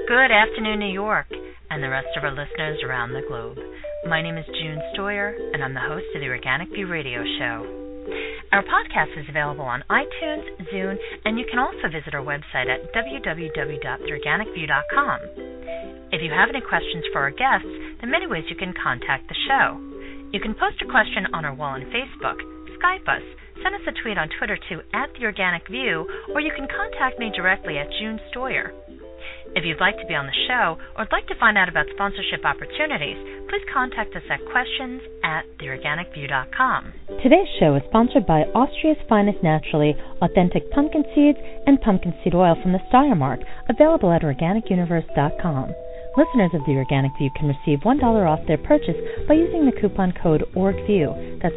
Good afternoon, New York, and the rest of our listeners around the globe. My name is June Stoyer, and I'm the host of the Organic View Radio Show. Our podcast is available on iTunes, Zune, and you can also visit our website at www.theorganicview.com. If you have any questions for our guests, there are many ways you can contact the show. You can post a question on our wall on Facebook, Skype us, send us a tweet on Twitter to @TheOrganicView, or you can contact me directly at June Stoyer. If you'd like to be on the show or would like to find out about sponsorship opportunities, please contact us at questions@theorganicview.com. Today's show is sponsored by Austria's finest naturally authentic pumpkin seeds and pumpkin seed oil from the Steiermark, available at organicuniverse.com. Listeners of The Organic View can receive $1 off their purchase by using the coupon code ORGVIEW. That's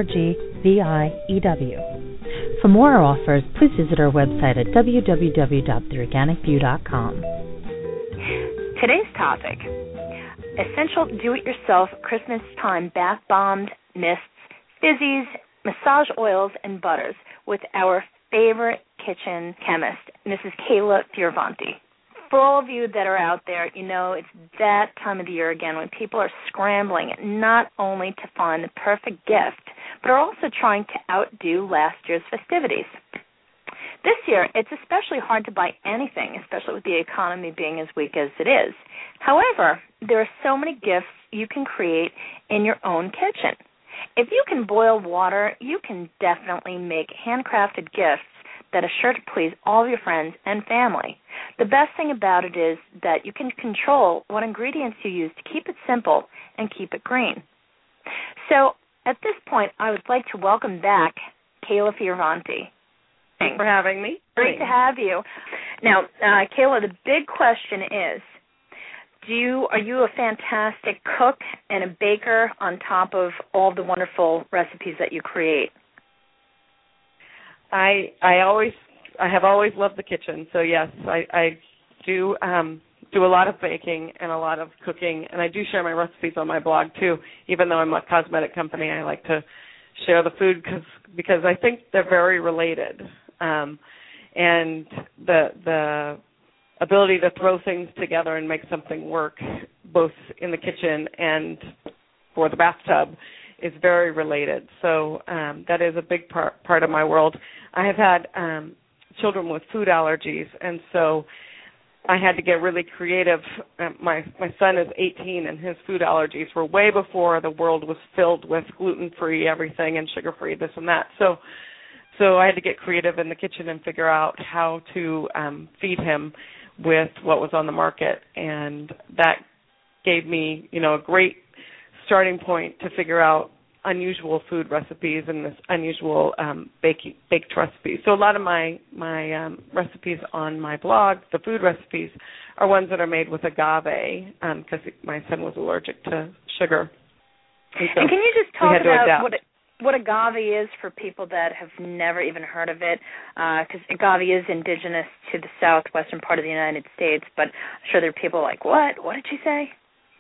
ORGVIEW. For more offers, please visit our website at www.theorganicview.com. Today's topic, essential do-it-yourself Christmas time bath bombs, mists, fizzies, massage oils, and butters with our favorite kitchen chemist, Mrs. Kayla Fioravanti. For all of you that are out there, you know it's that time of the year again when people are scrambling not only to find the perfect gift, but are also trying to outdo last year's festivities. This year, it's especially hard to buy anything, especially with the economy being as weak as it is. However, there are so many gifts you can create in your own kitchen. If you can boil water, you can definitely make handcrafted gifts that are sure to please all of your friends and family. The best thing about it is that you can control what ingredients you use to keep it simple and keep it green. So at this point, I would like to welcome back Kayla Fioravanti. Thanks for having me. Great to have you. Now, Kayla, the big question is, are you a fantastic cook and a baker on top of all the wonderful recipes that you create? I have always loved the kitchen, so yes, I do a lot of baking and a lot of cooking, and I do share my recipes on my blog too. Even though I'm a cosmetic company, I like to share the food because I think they're very related, and the ability to throw things together and make something work, both in the kitchen and for the bathtub, is very related. So that is a big part of my world. I have had children with food allergies, and so I had to get really creative. My son is 18, and his food allergies were way before the world was filled with gluten-free everything and sugar-free this and that. So I had to get creative in the kitchen and figure out how to feed him with what was on the market, and that gave me, a great starting point to figure out unusual food recipes and this unusual baked recipes. So a lot of my recipes on my blog, the food recipes, are ones that are made with agave because my son was allergic to sugar. And can you just talk about what agave is for people that have never even heard of it? Because agave is indigenous to the southwestern part of the United States, but I'm sure there are people like, what? What did you say?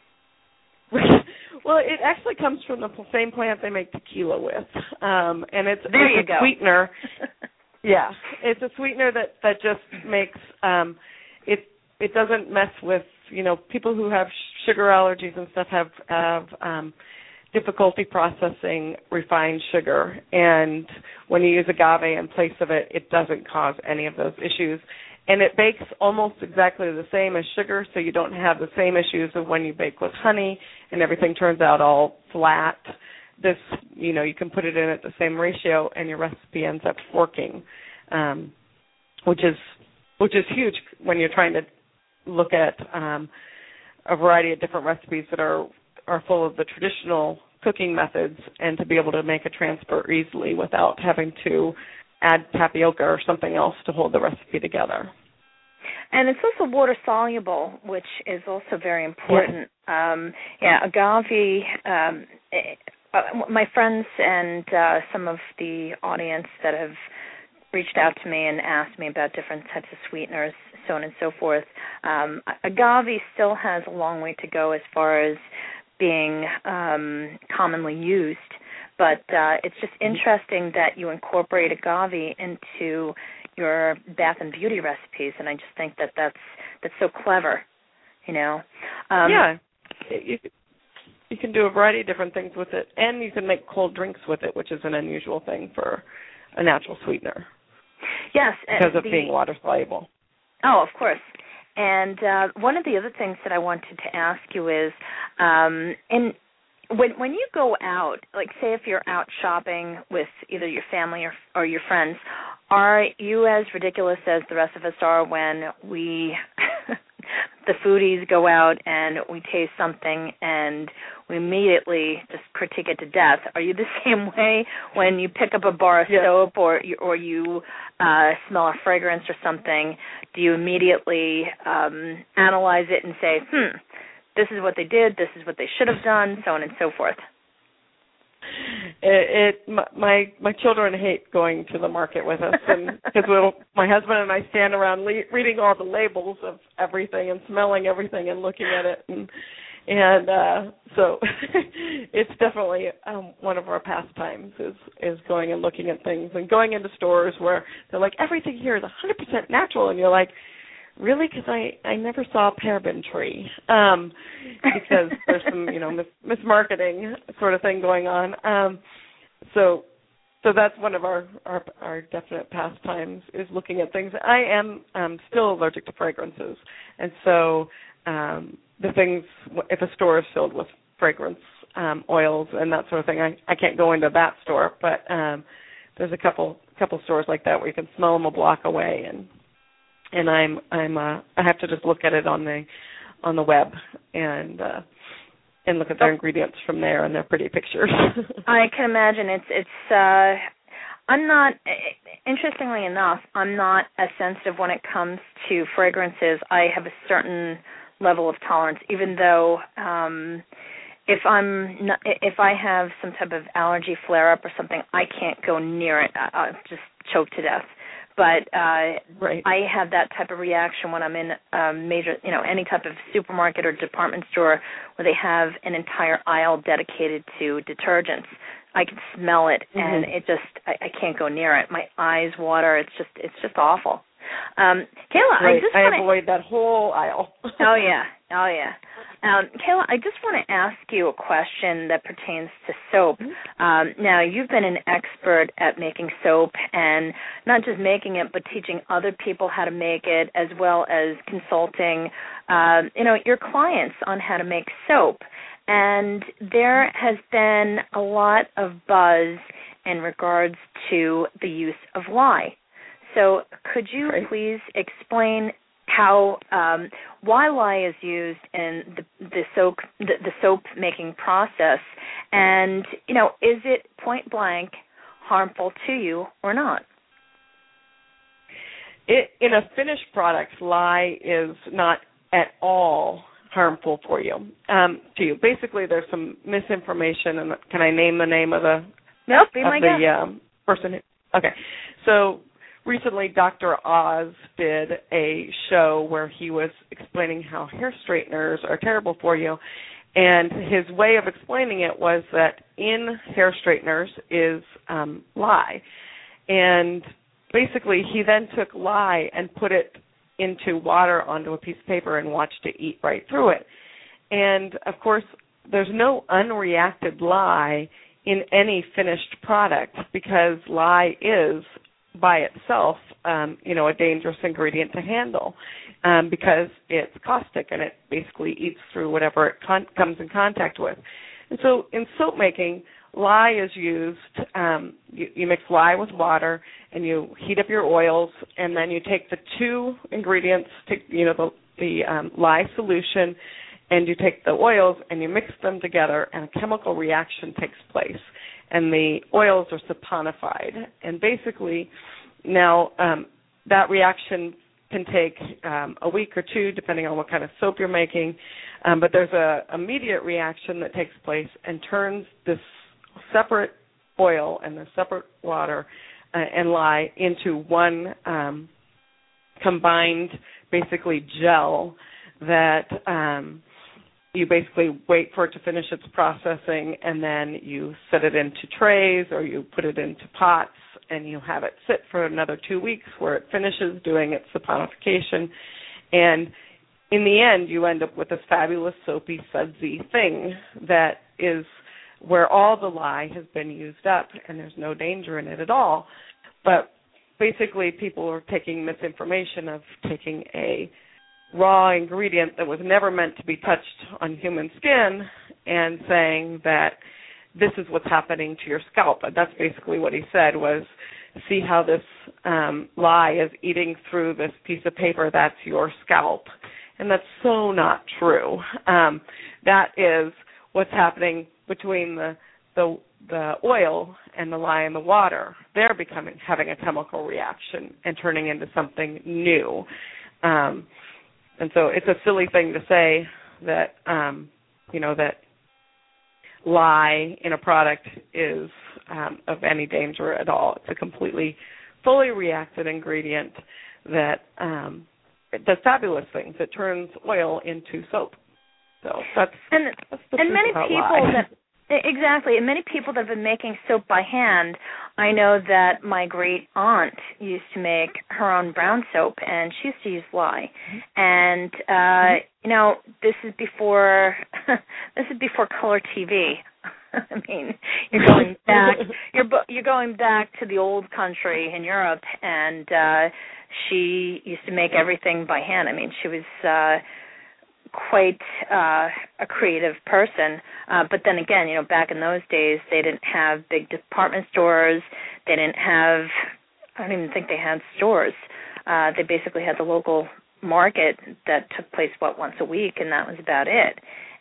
Well, it actually comes from the same plant they make tequila with, and it's a sweetener. Yeah, it's a sweetener that just makes it doesn't mess with people who have sugar allergies and stuff have difficulty processing refined sugar, and when you use agave in place of it, it doesn't cause any of those issues. And it bakes almost exactly the same as sugar, so you don't have the same issues of when you bake with honey and everything turns out all flat. This, you can put it in at the same ratio and your recipe ends up working, which is huge when you're trying to look at a variety of different recipes that are full of the traditional cooking methods, and to be able to make a transfer easily without having to add tapioca or something else to hold the recipe together. And it's also water soluble, which is also very important. Agave. My friends and some of the audience that have reached out to me and asked me about different types of sweeteners, so on and so forth. Agave still has a long way to go as far as being commonly used. But it's just interesting that you incorporate agave into your bath and beauty recipes, and I just think that that's so clever. Yeah. You can do a variety of different things with it, and you can make cold drinks with it, which is an unusual thing for a natural sweetener. Yes. Because of being water soluble. Oh, of course. And one of the other things that I wanted to ask you is, when you go out, like say if you're out shopping with either your family or your friends, are you as ridiculous as the rest of us are when we, the foodies, go out and we taste something and we immediately just critique it to death? Are you the same way when you pick up a bar of soap or you smell a fragrance or something? Do you immediately analyze it and say, this is what they did, this is what they should have done, so on and so forth? My children hate going to the market with us, and because my husband and I stand around reading all the labels of everything and smelling everything and looking at it, and so it's definitely one of our pastimes is going and looking at things and going into stores where they're like, everything here is 100% natural, and you're like, really? Because I never saw a paraben tree, because there's some mismarketing sort of thing going on. So that's one of our definite pastimes is looking at things. I am still allergic to fragrances, and so the things, if a store is filled with fragrance oils and that sort of thing, I can't go into that store. But there's a couple stores like that where you can smell them a block away, and I have to just look at it on the web and look at their ingredients from there and their pretty pictures. I can imagine it's I'm not, interestingly enough, I'm not as sensitive when it comes to fragrances. I have a certain level of tolerance, even though if I have some type of allergy flare up or something, I can't go near it. I'll just choke to death. But right. I have that type of reaction when I'm in a major, any type of supermarket or department store where they have an entire aisle dedicated to detergents. I can smell it, and it just, I can't go near it. My eyes water. It's just awful. Kayla, right. I avoid that whole aisle. Oh yeah. Kayla, I just want to ask you a question that pertains to soap. Now, you've been an expert at making soap, and not just making it, but teaching other people how to make it, as well as consulting, your clients on how to make soap. And there has been a lot of buzz in regards to the use of lye. So could you please explain why lye is used in the soap making process, and is it point blank harmful to you or not? In a finished product, lye is not at all harmful for you. To you, basically, there's some misinformation, and can I name the name of the person? Okay, so. Recently, Dr. Oz did a show where he was explaining how hair straighteners are terrible for you, and his way of explaining it was that in hair straighteners is lye, and basically he then took lye and put it into water onto a piece of paper and watched it eat right through it. And, of course, there's no unreacted lye in any finished product because lye is by itself, a dangerous ingredient to handle because it's caustic and it basically eats through whatever it comes in contact with. And so in soap making, lye is used. You mix lye with water and you heat up your oils, and then you take the two ingredients, the lye solution, and you take the oils and you mix them together, and a chemical reaction takes place. And the oils are saponified. And basically, now that reaction can take a week or two, depending on what kind of soap you're making. But there's an immediate reaction that takes place and turns this separate oil and the separate water and lye into one combined, basically, gel that you basically wait for it to finish its processing, and then you set it into trays or you put it into pots, and you have it sit for another 2 weeks where it finishes doing its saponification. And in the end, you end up with this fabulous soapy, sudsy thing that is where all the lye has been used up, and there's no danger in it at all. But basically, people are taking misinformation of taking a raw ingredient that was never meant to be touched on human skin and saying that this is what's happening to your scalp. And that's basically what he said was, see how this lye is eating through this piece of paper, that's your scalp. And that's so not true. That is what's happening between the oil and the lye in the water. They're having a chemical reaction and turning into something new. And so it's a silly thing to say that, that lye in a product is of any danger at all. It's a completely fully reacted ingredient that it does fabulous things. It turns oil into soap. So that's the truth many about people lye. Exactly, and many people that have been making soap by hand. I know that my great aunt used to make her own brown soap, and she used to use lye. And this is before color TV. I mean, you're going back. You're going back to the old country in Europe, and she used to make everything by hand. I mean, she was quite a creative person. But then again, back in those days, they didn't have big department stores. They didn't have, I don't even think they had stores. They basically had the local market that took place, once a week, and that was about it.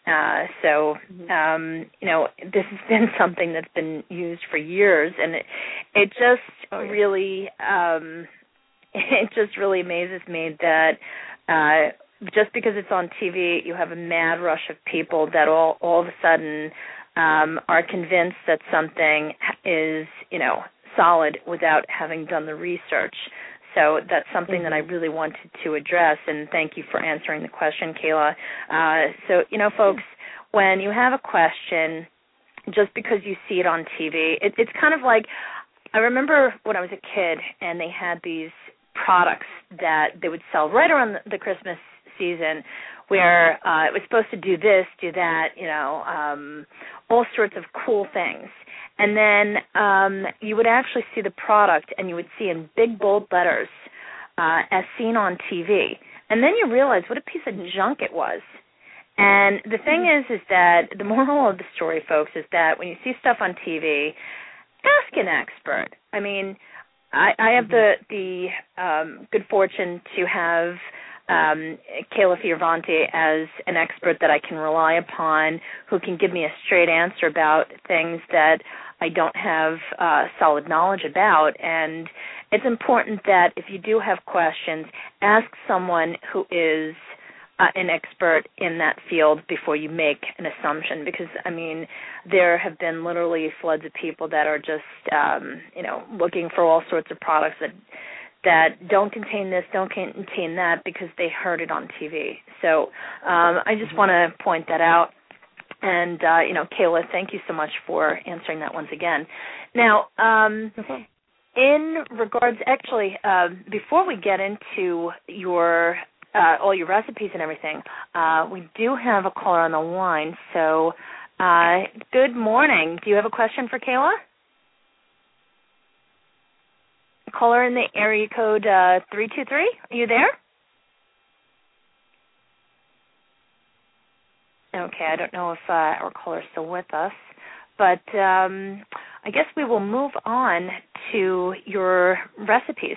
This has been something that's been used for years, and it just really, it just really amazes me that just because it's on TV, you have a mad rush of people that all of a sudden are convinced that something is, solid without having done the research. So that's something that I really wanted to address, and thank you for answering the question, Kayla. Folks, when you have a question, just because you see it on TV, it's kind of like, I remember when I was a kid and they had these products that they would sell right around the Christmas season where it was supposed to do this, do that, all sorts of cool things. And then you would actually see the product and you would see in big, bold letters as seen on TV. And then you realize what a piece of junk it was. And the thing is that the moral of the story, folks, is that when you see stuff on TV, ask an expert. I mean, I have the good fortune to have Kayla Fioravanti as an expert that I can rely upon, who can give me a straight answer about things that I don't have solid knowledge about. And it's important that if you do have questions, ask someone who is an expert in that field before you make an assumption, because, I mean, there have been literally floods of people that are just, looking for all sorts of products that don't contain this, don't contain that, because they heard it on TV. So I just want to point that out. And, Kayla, thank you so much for answering that once again. Now, in regards, actually, before we get into your all your recipes and everything, we do have a caller on the line. So good morning. Do you have a question for Kayla? Caller in the area code 323. Are you there? Okay, I don't know if our caller is still with us, but I guess we will move on to your recipes.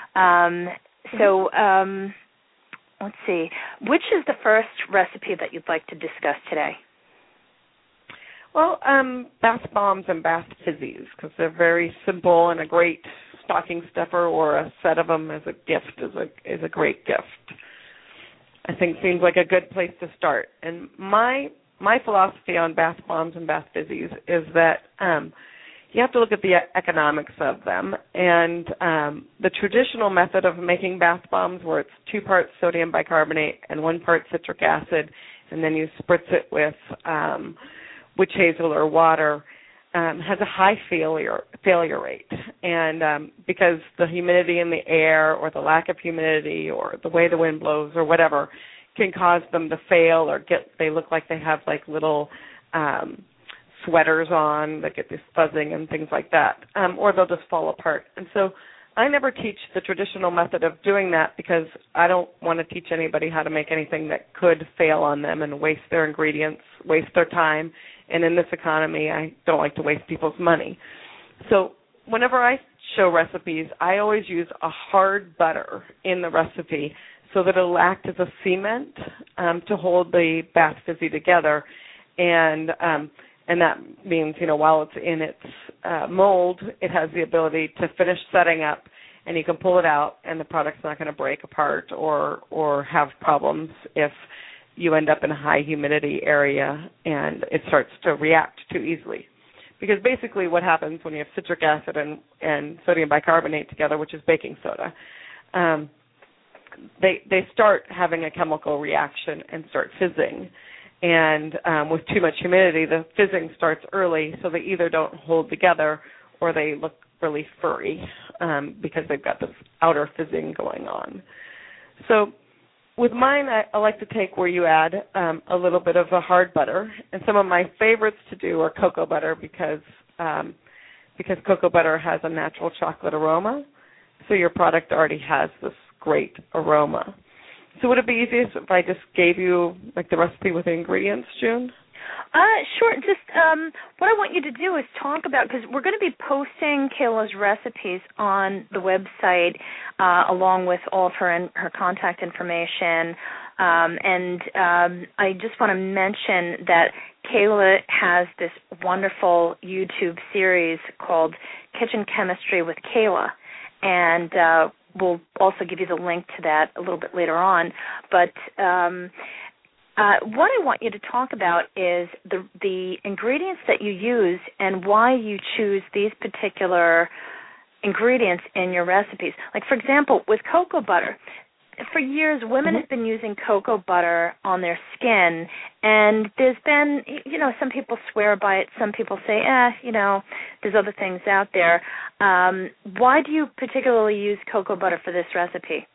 Let's see. Which is the first recipe that you'd like to discuss today? Well, bath bombs and bath fizzies, because they're very simple, and a great stocking stuffer or a set of them as a gift is a great gift. I think seems like a good place to start. And my philosophy on bath bombs and bath fizzies is that you have to look at the economics of them. And the traditional method of making bath bombs, where it's 2 parts sodium bicarbonate and 1 part citric acid, and then you spritz it with witch hazel or water, has a high failure rate. And because the humidity in the air or the lack of humidity or the way the wind blows or whatever can cause them to fail or they look like they have like little sweaters on that get this fuzzing and things like that, or they'll just fall apart. And so I never teach the traditional method of doing that because I don't want to teach anybody how to make anything that could fail on them and waste their ingredients, waste their time. And in this economy, I don't like to waste people's money. So whenever I show recipes, I always use a hard butter in the recipe so that it'll act as a cement to hold the Bath Fizzy together. And that means, while it's in its mold, it has the ability to finish setting up, and you can pull it out, and the product's not going to break apart or have problems if you end up in a high humidity area and it starts to react too easily. Because basically what happens when you have citric acid and sodium bicarbonate together, which is baking soda, they start having a chemical reaction and start fizzing. And with too much humidity, the fizzing starts early, so they either don't hold together or they look really furry because they've got this outer fizzing going on. So with mine, I like to take where you add a little bit of a hard butter. And some of my favorites to do are cocoa butter because cocoa butter has a natural chocolate aroma. So your product already has this great aroma. So would it be easiest if I just gave you like the recipe with the ingredients, June? Sure. Just what I want you to do is talk about, because we're going to be posting Kayla's recipes on the website along with all of her contact information. And I just want to mention that Kayla has this wonderful YouTube series called Kitchen Chemistry with Kayla. And we'll also give you the link to that a little bit later on. But what I want you to talk about is the ingredients that you use and why you choose these particular ingredients in your recipes. Like, for example, with cocoa butter, for years women have been using cocoa butter on their skin, and there's been, some people swear by it, some people say, there's other things out there. Why do you particularly use cocoa butter for this recipe?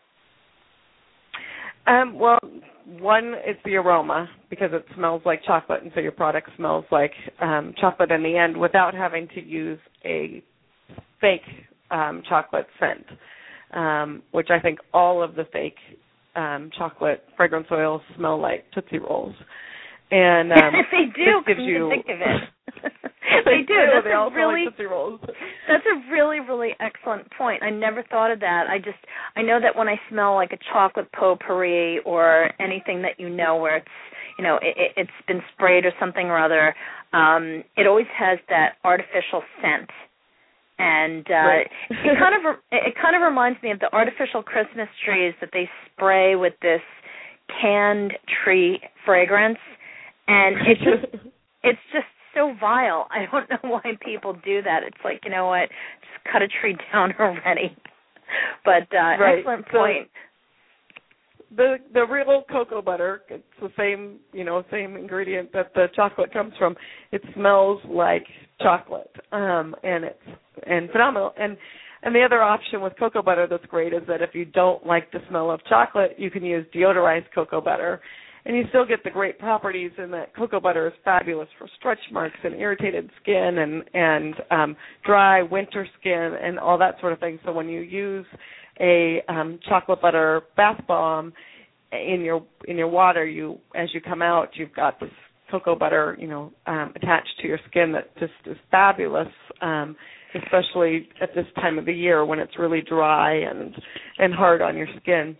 Well, one is the aroma, because it smells like chocolate, and so your product smells like chocolate in the end without having to use a fake chocolate scent, which I think all of the fake chocolate fragrance oils smell like Tootsie Rolls. And they do, gives you think of it. They do. They all smell like Tootsie Rolls. That's a really, really excellent point. I never thought of that. I know that when I smell like a chocolate potpourri or anything that where it's it's been sprayed or something or other, it always has that artificial scent. And right. it kind of reminds me of the artificial Christmas trees that they spray with this canned tree fragrance, and it's just so vile. I don't know why people do that. It's like, just cut a tree down already. But right. Excellent point. So the real cocoa butter, it's the same ingredient that the chocolate comes from. It smells like chocolate, and it's phenomenal. And the other option with cocoa butter that's great is that if you don't like the smell of chocolate, you can use deodorized cocoa butter, and you still get the great properties. And that cocoa butter is fabulous for stretch marks and irritated skin and dry winter skin and all that sort of thing. So when you use a chocolate butter bath bomb in your water, as you come out, you've got this cocoa butter, attached to your skin that just is fabulous, especially at this time of the year when it's really dry and hard on your skin.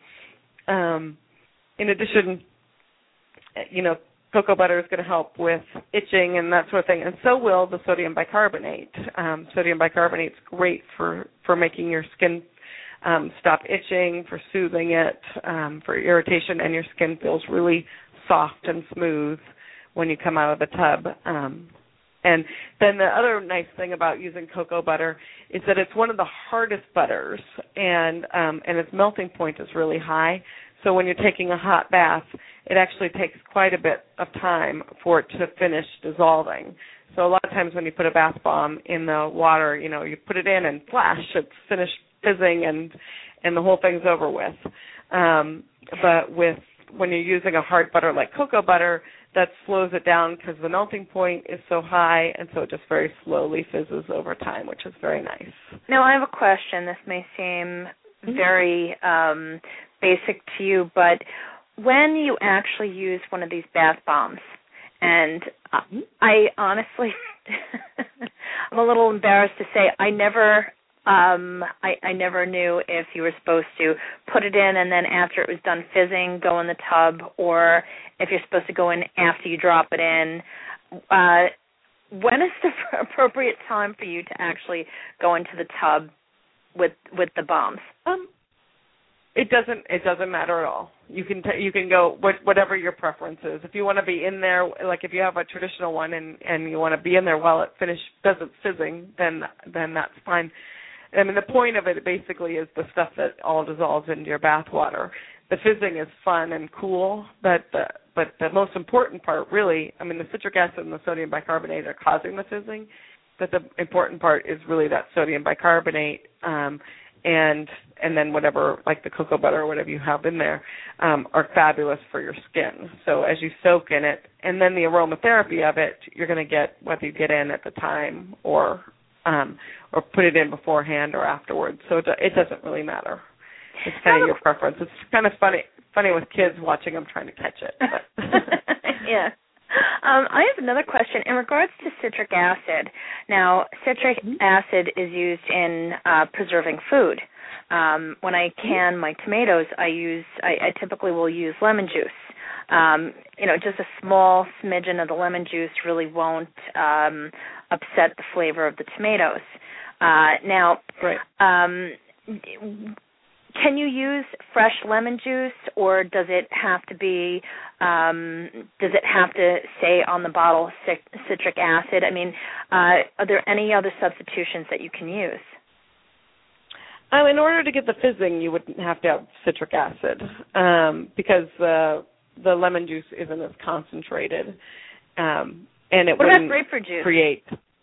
In addition, cocoa butter is going to help with itching and that sort of thing, and so will the sodium bicarbonate. Sodium bicarbonate is great for making your skin stop itching, for soothing it, for irritation, and your skin feels really soft and smooth when you come out of the tub. And then the other nice thing about using cocoa butter is that it's one of the hardest butters, and its melting point is really high. So when you're taking a hot bath, it actually takes quite a bit of time for it to finish dissolving. So a lot of times when you put a bath bomb in the water, you put it in and flash, it's finished fizzing and the whole thing's over with. But with when you're using a hard butter like cocoa butter, that slows it down because the melting point is so high, and so it just very slowly fizzes over time, which is very nice. Now, I have a question. This may seem very basic to you, but when you actually use one of these bath bombs, and I honestly, I'm a little embarrassed to say I never knew if you were supposed to put it in and then after it was done fizzing, go in the tub, or if you're supposed to go in after you drop it in. When is the appropriate time for you to actually go into the tub with the bombs? It doesn't matter at all. You can go whatever your preference is. If you want to be in there, like if you have a traditional one and you want to be in there while it does its fizzing, then that's fine. I mean, the point of it basically is the stuff that all dissolves into your bath water. The fizzing is fun and cool, but the most important part, really, I mean, the citric acid and the sodium bicarbonate are causing the fizzing, but the important part is really that sodium bicarbonate, and then whatever, like the cocoa butter or whatever you have in there, are fabulous for your skin. So as you soak in it, and then the aromatherapy of it, you're going to get whether you get in at the time or put it in beforehand or afterwards. So it doesn't really matter. It's kind of your preference. It's kind of funny with kids watching them trying to catch it. But. Yeah. I have another question in regards to citric acid. Now, citric acid is used in preserving food. When I can my tomatoes, I typically will use lemon juice. Just a small smidgen of the lemon juice really won't upset the flavor of the tomatoes. Now, can you use fresh lemon juice, or does it have to be? Does it have to say on the bottle citric acid? I mean, are there any other substitutions that you can use? In order to get the fizzing, you wouldn't have to have citric acid because the lemon juice isn't as concentrated, and it what wouldn't about grapefruit juice? Create.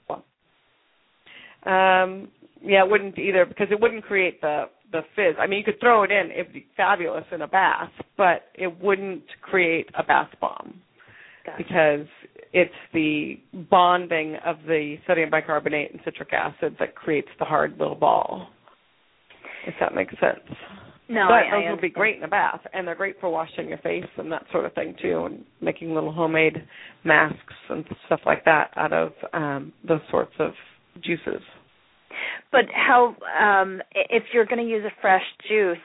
It wouldn't either because it wouldn't create the fizz. I mean, you could throw it in; it'd be fabulous in a bath, but it wouldn't create a bath bomb because it's the bonding of the sodium bicarbonate and citric acid that creates the hard little ball. If that makes sense. No, but those would be great in a bath, and they're great for washing your face and that sort of thing too, and making little homemade masks and stuff like that out of those sorts of juices. But how, if you're going to use a fresh juice,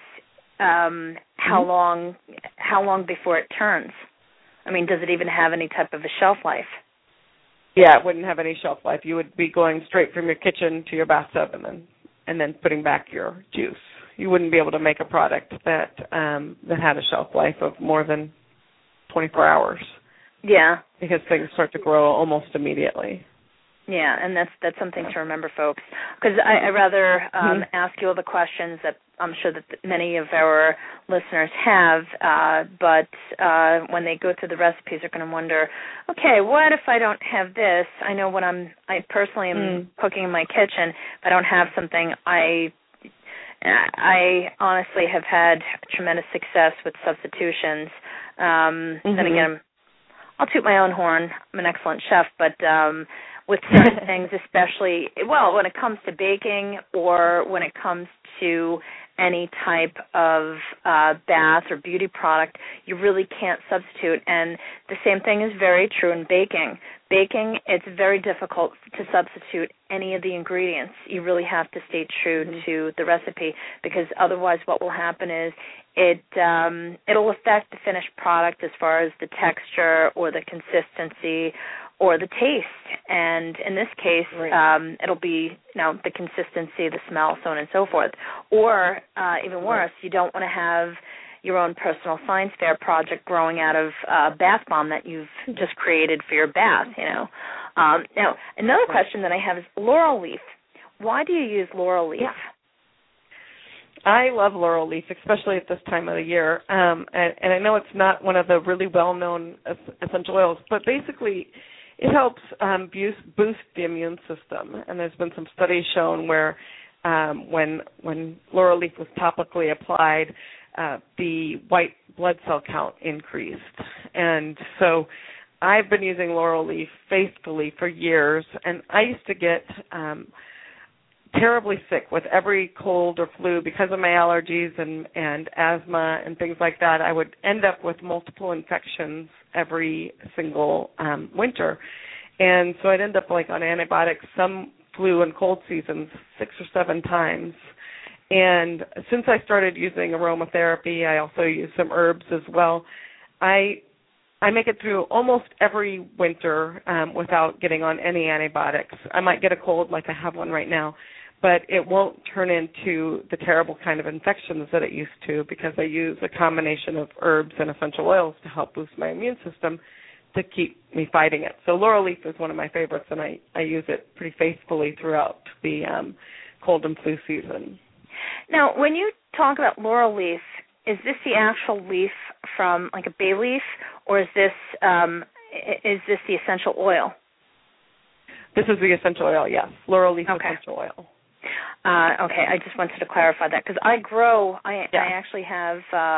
how long before it turns? I mean, does it even have any type of a shelf life? Yeah, it wouldn't have any shelf life. You would be going straight from your kitchen to your bathtub and then putting back your juice. You wouldn't be able to make a product that had a shelf life of more than 24 hours. Yeah. Because things start to grow almost immediately. Yeah, and that's something to remember, folks. Because I rather ask you all the questions that I'm sure that many of our listeners have, but when they go through the recipes, they're going to wonder, okay, what if I don't have this? I know when I personally am cooking in my kitchen, if I don't have something, I honestly have had tremendous success with substitutions. Then again, I'll toot my own horn. I'm an excellent chef, but with certain things, especially, when it comes to baking or when it comes to any type of bath or beauty product, you really can't substitute. And the same thing is very true in baking. Baking, it's very difficult to substitute any of the ingredients. You really have to stay true to the recipe because otherwise what will happen is it'll affect the finished product as far as the texture or the consistency or the taste. And in this case, it'll be the consistency, the smell, so on and so forth. Or even worse, you don't want to have your own personal science fair project growing out of a bath bomb that you've just created for your bath, Now, another question that I have is laurel leaf. Why do you use laurel leaf? Yeah. I love laurel leaf, especially at this time of the year. And I know it's not one of the really well-known essential oils, but basically it helps boost the immune system. And there's been some studies shown where when laurel leaf was topically applied, the white blood cell count increased. And so I've been using Laurel Leaf faithfully for years, and I used to get terribly sick with every cold or flu because of my allergies and asthma and things like that. I would end up with multiple infections every single winter. And so I'd end up like on antibiotics some flu and cold seasons 6 or 7 times. And since I started using aromatherapy, I also use some herbs as well. I make it through almost every winter without getting on any antibiotics. I might get a cold like I have one right now, but it won't turn into the terrible kind of infections that it used to because I use a combination of herbs and essential oils to help boost my immune system to keep me fighting it. So Laurel Leaf is one of my favorites, and I use it pretty faithfully throughout the cold and flu season. Now, when you talk about Laurel Leaf, is this the actual leaf from like a bay leaf, or is this the essential oil? This is the essential oil, yes. Laurel Leaf essential oil. Okay, I just wanted to clarify that because I actually have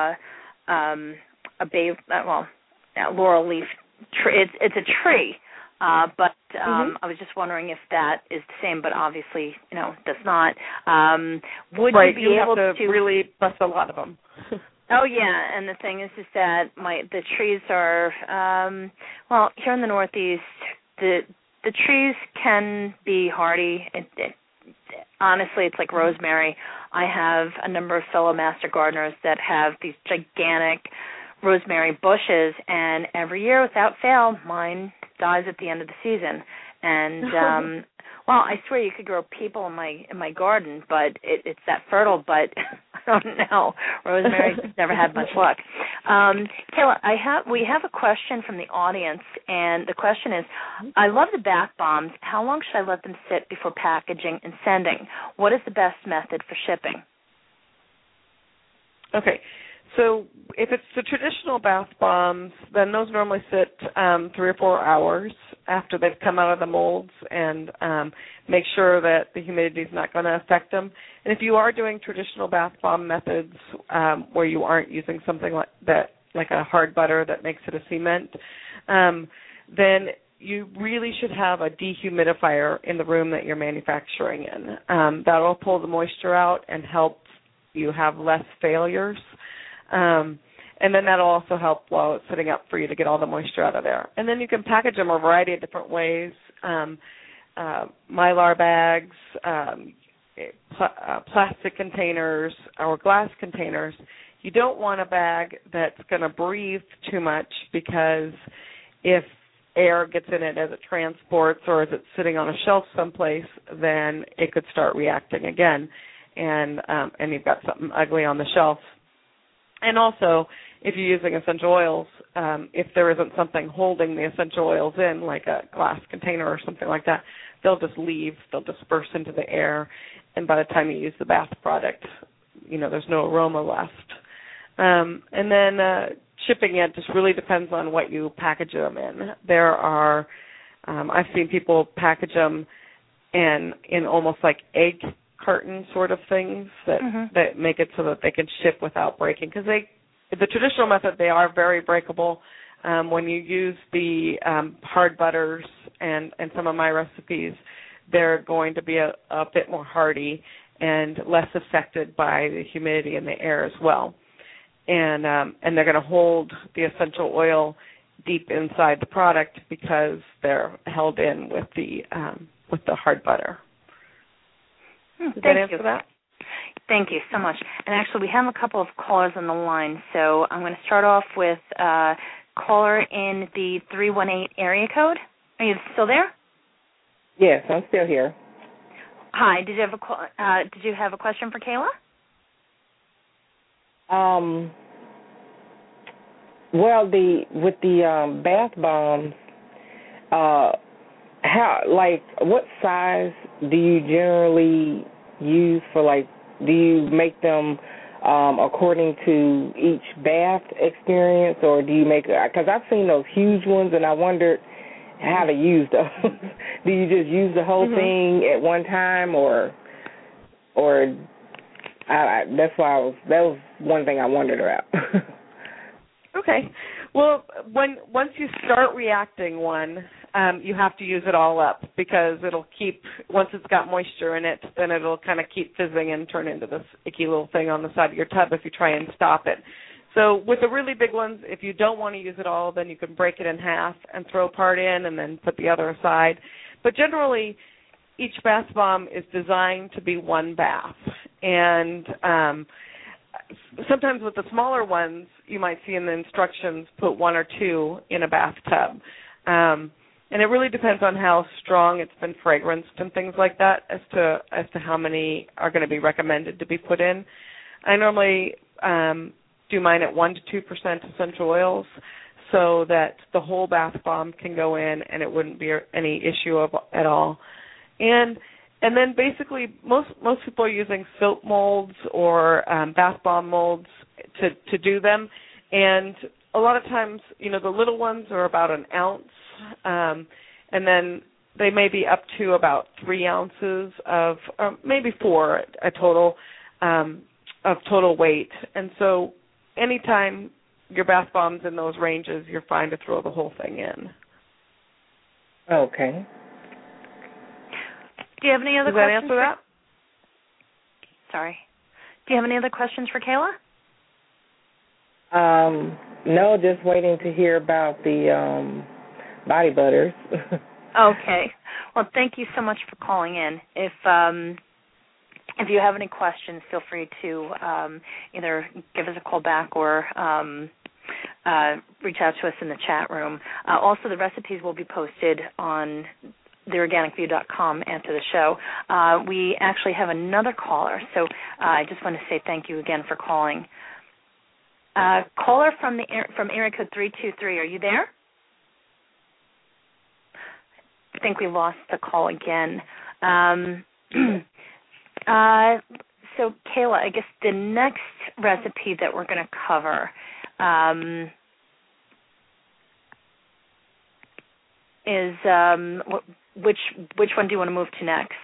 a bay, Laurel Leaf tree. It's a tree, but I was just wondering if that is the same, but obviously, does not. Would you be able to really bust a lot of them? Oh yeah, and the thing is that the trees are here in the Northeast, the trees can be hardy. Honestly, it's like rosemary. I have a number of fellow master gardeners that have these gigantic rosemary bushes, and every year, without fail, mine dies at the end of the season. And I swear you could grow people in my garden, but it's that fertile. But I don't know. Rosemary never had much luck. Kayla, we have a question from the audience, and the question is, I love the bath bombs. How long should I let them sit before packaging and sending? What is the best method for shipping? Okay. So if it's the traditional bath bombs, then those normally sit 3 or 4 hours after they've come out of the molds, and make sure that the humidity is not going to affect them. And if you are doing traditional bath bomb methods where you aren't using something like that, like a hard butter that makes it a cement, then you really should have a dehumidifier in the room that you're manufacturing in. That will pull the moisture out and help you have less failures. And then that'll also help while it's sitting up for you to get all the moisture out of there. And then you can package them a variety of different ways, Mylar bags, plastic containers, or glass containers. You don't want a bag that's going to breathe too much, because if air gets in it as it transports or as it's sitting on a shelf someplace, then it could start reacting again, and you've got something ugly on the shelf. And also, if you're using essential oils, if there isn't something holding the essential oils in, like a glass container or something like that, they'll just leave. They'll disperse into the air, and by the time you use the bath product, there's no aroma left. And then shipping it just really depends on what you package them in. There are, I've seen people package them in almost like egg carton sort of things that make it so that they can ship without breaking, because the traditional method, they are very breakable. When you use the hard butters and some of my recipes, they're going to be a bit more hardy and less affected by the humidity in the air as well, and they're going to hold the essential oil deep inside the product because they're held in with the hard butter. Does that answer that? Thank you so much. And actually, we have a couple of callers on the line, so I'm going to start off with a caller in the 318 area code. Are you still there? Yes, I'm still here. Hi. Did you have a question for Kayla? Well, with the bath bombs, what size do you generally use for, do you make them according to each bath experience, or do you make, because I've seen those huge ones and I wondered how to use those. Do you just use the whole thing at one time, or that was one thing I wondered about. Okay. Well, once you start reacting one, you have to use it all up because it'll keep, once it's got moisture in it, then it'll kind of keep fizzing and turn into this icky little thing on the side of your tub if you try and stop it. So with the really big ones, if you don't want to use it all, then you can break it in half and throw part in and then put the other aside. But generally, each bath bomb is designed to be one bath. And sometimes with the smaller ones, you might see in the instructions put 1 or 2 in a bathtub. And it really depends on how strong it's been fragranced and things like that as to how many are going to be recommended to be put in. I normally do mine at 1 to 2% essential oils so that the whole bath bomb can go in and it wouldn't be any issue at all. And then basically most people are using soap molds or bath bomb molds to do them. And a lot of times, the little ones are about an ounce, and then they may be up to about 3 ounces of, maybe 4 a total, of total weight. And so anytime your bath bomb's in those ranges, you're fine to throw the whole thing in. Okay. Do you have any other questions? Does that answer that? Sorry. Do you have any other questions for Kayla? No, just waiting to hear about the body butters. Okay. Well, thank you so much for calling in. If you have any questions, feel free to either give us a call back or reach out to us in the chat room. Also, the recipes will be posted on theorganicview.com after the show. We actually have another caller, so I just want to say thank you again for calling. Caller from area code 323, are you there? I think we lost the call again. So, Kayla, I guess the next recipe that we're going to cover is which one do you want to move to next?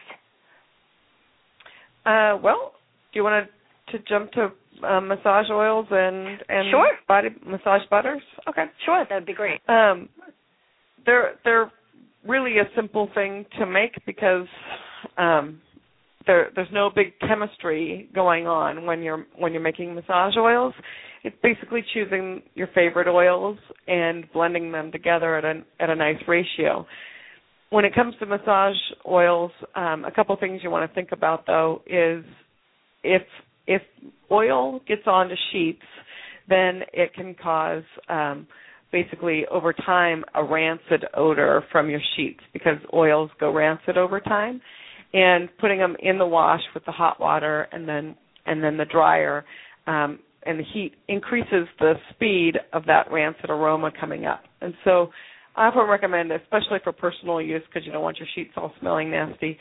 Well, do you want to jump to massage oils and sure. Body massage butters? Okay, sure, that would be great. They're really a simple thing to make because there's no big chemistry going on when you're making massage oils. It's basically choosing your favorite oils and blending them together at a nice ratio. When it comes to massage oils, a couple things you want to think about though is if oil gets onto sheets, then it can cause basically over time a rancid odor from your sheets because oils go rancid over time. And putting them in the wash with the hot water and then the dryer and the heat increases the speed of that rancid aroma coming up. And so I often recommend, especially for personal use because you don't want your sheets all smelling nasty,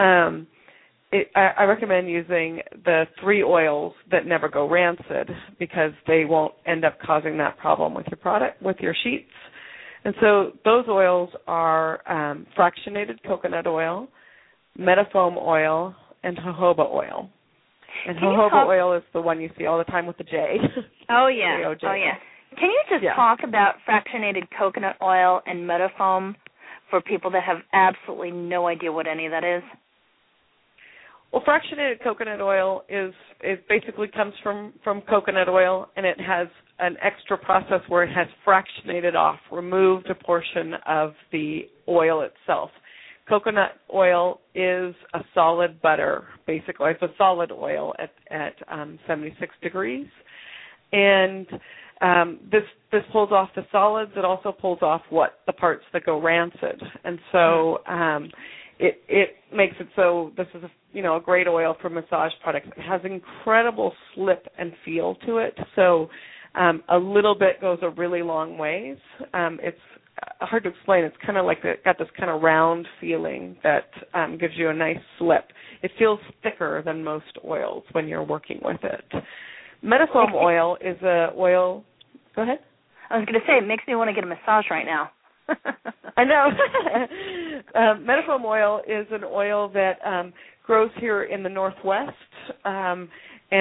I recommend using the 3 oils that never go rancid because they won't end up causing that problem with your product, with your sheets. And so those oils are fractionated coconut oil, Metafoam oil, and jojoba oil. And jojoba oil is the one you see all the time with the J. Oh, yeah. J-O-J. Oh, yeah. Can you just talk about fractionated coconut oil and Metafoam for people that have absolutely no idea what any of that is? Well, fractionated coconut oil is basically comes from coconut oil, and it has an extra process where it has fractionated off, removed a portion of the oil itself. Coconut oil is a solid butter, basically. It's a solid oil at 76 degrees. And this pulls off the solids. It also pulls off the parts that go rancid. And so it makes it so this is a great oil for massage products. It has incredible slip and feel to it. So a little bit goes a really long ways. It's hard to explain. It's kind of like got this kind of round feeling that gives you a nice slip. It feels thicker than most oils when you're working with it. Metafoam oil is a oil. Go ahead. I was going to say it makes me want to get a massage right now. I know. Metafoam oil is an oil that grows here in the Northwest, and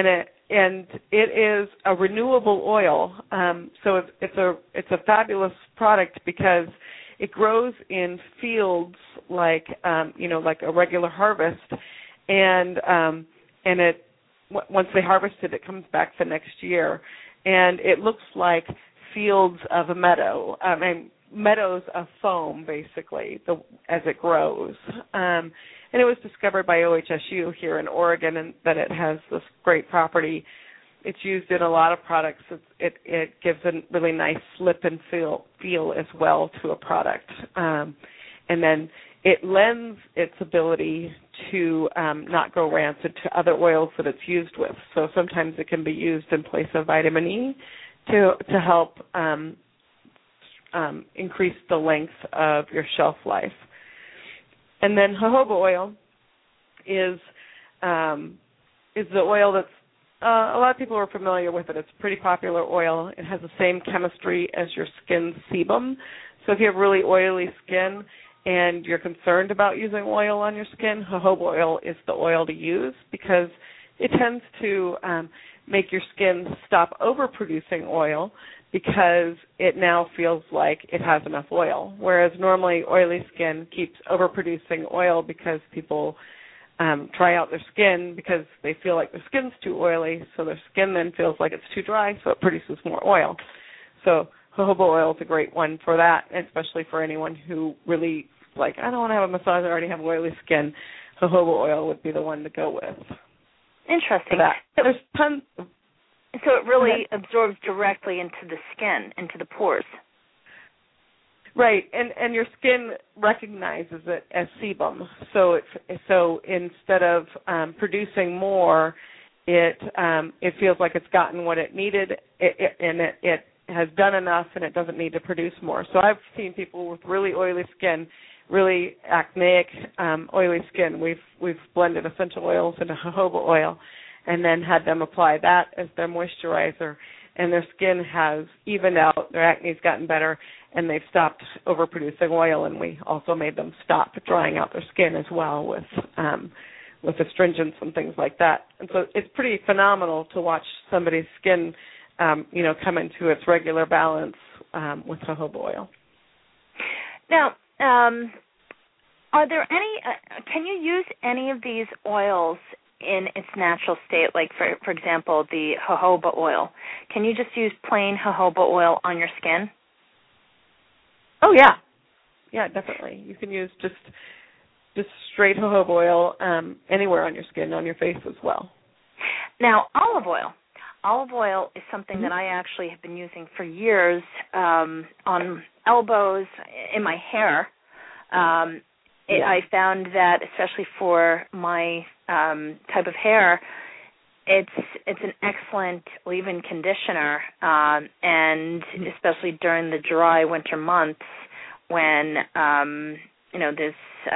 and it is a renewable oil. So it's a fabulous product because it grows in fields like like a regular harvest, and it once they harvest it, it comes back the next year, and it looks like fields of a meadow. Meadows of foam, basically, as it grows. And it was discovered by OHSU here in Oregon, and that it has this great property. It's used in a lot of products. It gives a really nice slip and feel as well to a product. And then it lends its ability to not go rancid to other oils that it's used with. So sometimes it can be used in place of vitamin E to help increase the length of your shelf life. And then jojoba oil is the oil that's a lot of people are familiar with it. It's a pretty popular oil. It has the same chemistry as your skin sebum. So if you have really oily skin and you're concerned about using oil on your skin, jojoba oil is the oil to use because it tends to make your skin stop overproducing oil because it now feels like it has enough oil, whereas normally oily skin keeps overproducing oil because people try out their skin because they feel like their skin's too oily, so their skin then feels like it's too dry, so it produces more oil. So jojoba oil is a great one for that, especially for anyone who really, I don't want to have a massage, I already have oily skin. Jojoba oil would be the one to go with. Interesting. There's tons of... So it really absorbs directly into the skin, into the pores. Right, and your skin recognizes it as sebum. So instead of producing more, it feels like it's gotten what it needed, and it has done enough, and it doesn't need to produce more. So I've seen people with really oily skin, really acneic, oily skin. We've blended essential oils into jojoba oil, and then had them apply that as their moisturizer, and their skin has evened out, their acne's gotten better, and they've stopped overproducing oil, and we also made them stop drying out their skin as well with astringents and things like that. And so it's pretty phenomenal to watch somebody's skin, come into its regular balance with jojoba oil. Now, are there any, can you use any of these oils in its natural state, like, for example, the jojoba oil? Can you just use plain jojoba oil on your skin? Oh, yeah. Yeah, definitely. You can use just straight jojoba oil anywhere on your skin, on your face as well. Now, olive oil. Olive oil is something that I actually have been using for years on elbows, in my hair. I found that, especially for my type of hair, it's an excellent leave-in conditioner, and especially during the dry winter months when there's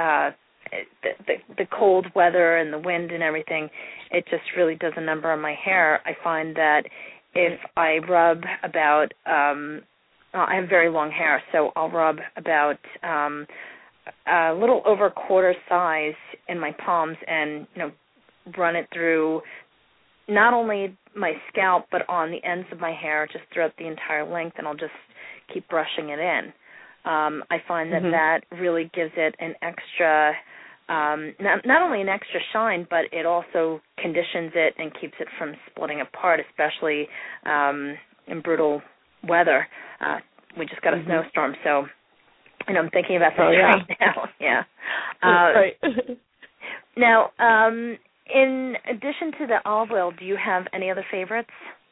the cold weather and the wind and everything, it just really does a number on my hair. I find that if I rub about, I have very long hair, so I'll rub about a little over quarter size in my palms and run it through not only my scalp but on the ends of my hair just throughout the entire length, and I'll just keep brushing it in. I find that really gives it an extra, not only an extra shine, but it also conditions it and keeps it from splitting apart, especially in brutal weather. We just got a snowstorm, so I'm thinking about this right now. Yeah. Right. Now, in addition to the olive oil, do you have any other favorites?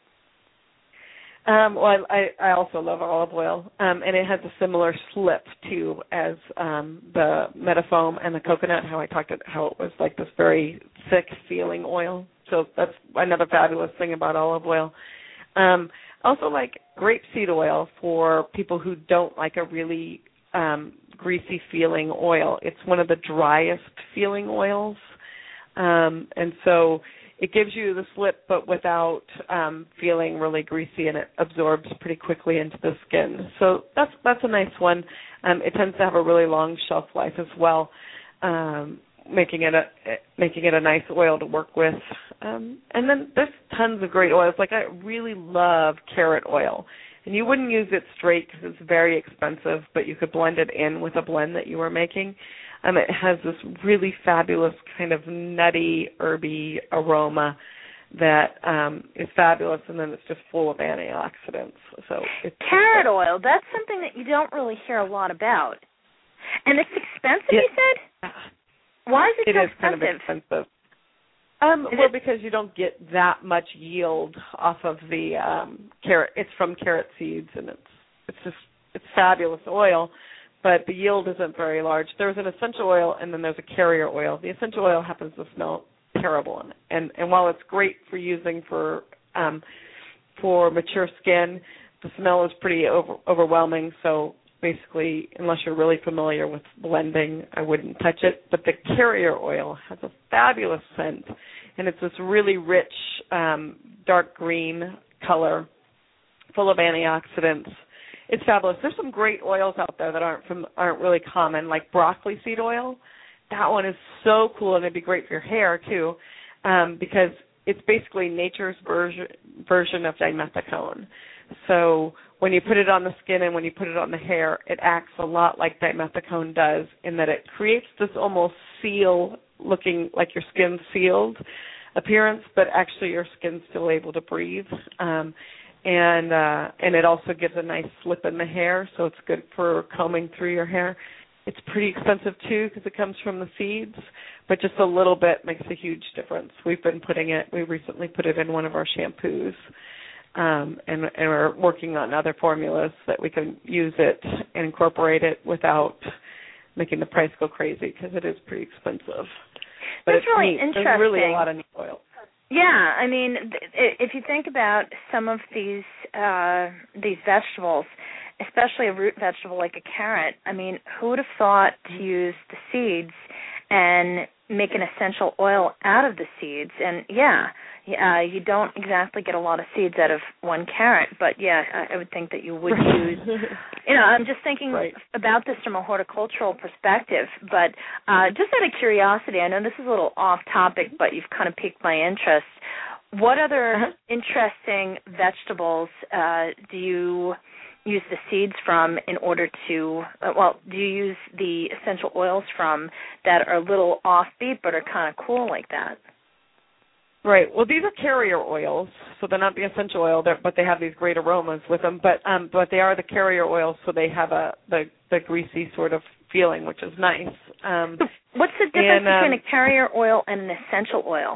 Well, I also love olive oil, and it has a similar slip too as the Metafoam and the coconut. How it was like this very thick feeling oil. So that's another fabulous thing about olive oil. Also like grapeseed oil for people who don't like a really greasy feeling oil. It's one of the driest feeling oils, and so it gives you the slip, but without feeling really greasy, and it absorbs pretty quickly into the skin. So that's a nice one. It tends to have a really long shelf life as well. making it a nice oil to work with. And then there's tons of great oils. Like, I really love carrot oil. And you wouldn't use it straight because it's very expensive, but you could blend it in with a blend that you were making. It has this really fabulous kind of nutty, herby aroma that is fabulous, and then it's just full of antioxidants. So it's carrot oil, that's something that you don't really hear a lot about. And it's expensive, you said? Why is it so expensive? Kind of expensive. Because you don't get that much yield off of the carrot. It's from carrot seeds, and it's fabulous oil, but the yield isn't very large. There's an essential oil, and then there's a carrier oil. The essential oil happens to smell terrible, and while it's great for using for mature skin, the smell is pretty overwhelming. So basically, unless you're really familiar with blending, I wouldn't touch it. But the carrier oil has a fabulous scent, and it's this really rich, dark green color, full of antioxidants. It's fabulous. There's some great oils out there that aren't really common, like broccoli seed oil. That one is so cool, and it'd be great for your hair too, because it's basically nature's version of dimethicone. So when you put it on the skin and when you put it on the hair, it acts a lot like dimethicone does in that it creates this almost seal, looking like your skin's sealed appearance, but actually your skin's still able to breathe. And it also gives a nice slip in the hair, so it's good for combing through your hair. It's pretty expensive, too, because it comes from the seeds, but just a little bit makes a huge difference. We recently put it in one of our shampoos, and we're working on other formulas that we can use it and incorporate it without making the price go crazy, because it is pretty expensive. But that's really interesting. There's really a lot of neat oils. Yeah, I mean, if you think about some of these vegetables, especially a root vegetable like a carrot, I mean, who would have thought to use the seeds and make an essential oil out of the seeds? And, you don't exactly get a lot of seeds out of one carrot, but, I would think that you would use, I'm just thinking about this from a horticultural perspective, but just out of curiosity, I know this is a little off topic, but you've kind of piqued my interest. What other interesting vegetables do you use the seeds from in order to, do you use the essential oils from that are a little offbeat but are kind of cool like that? Right. Well, these are carrier oils, so they're not the essential oil, but they have these great aromas with them. But they are the carrier oils, so they have the greasy sort of feeling, which is nice. What's the difference between a carrier oil and an essential oil?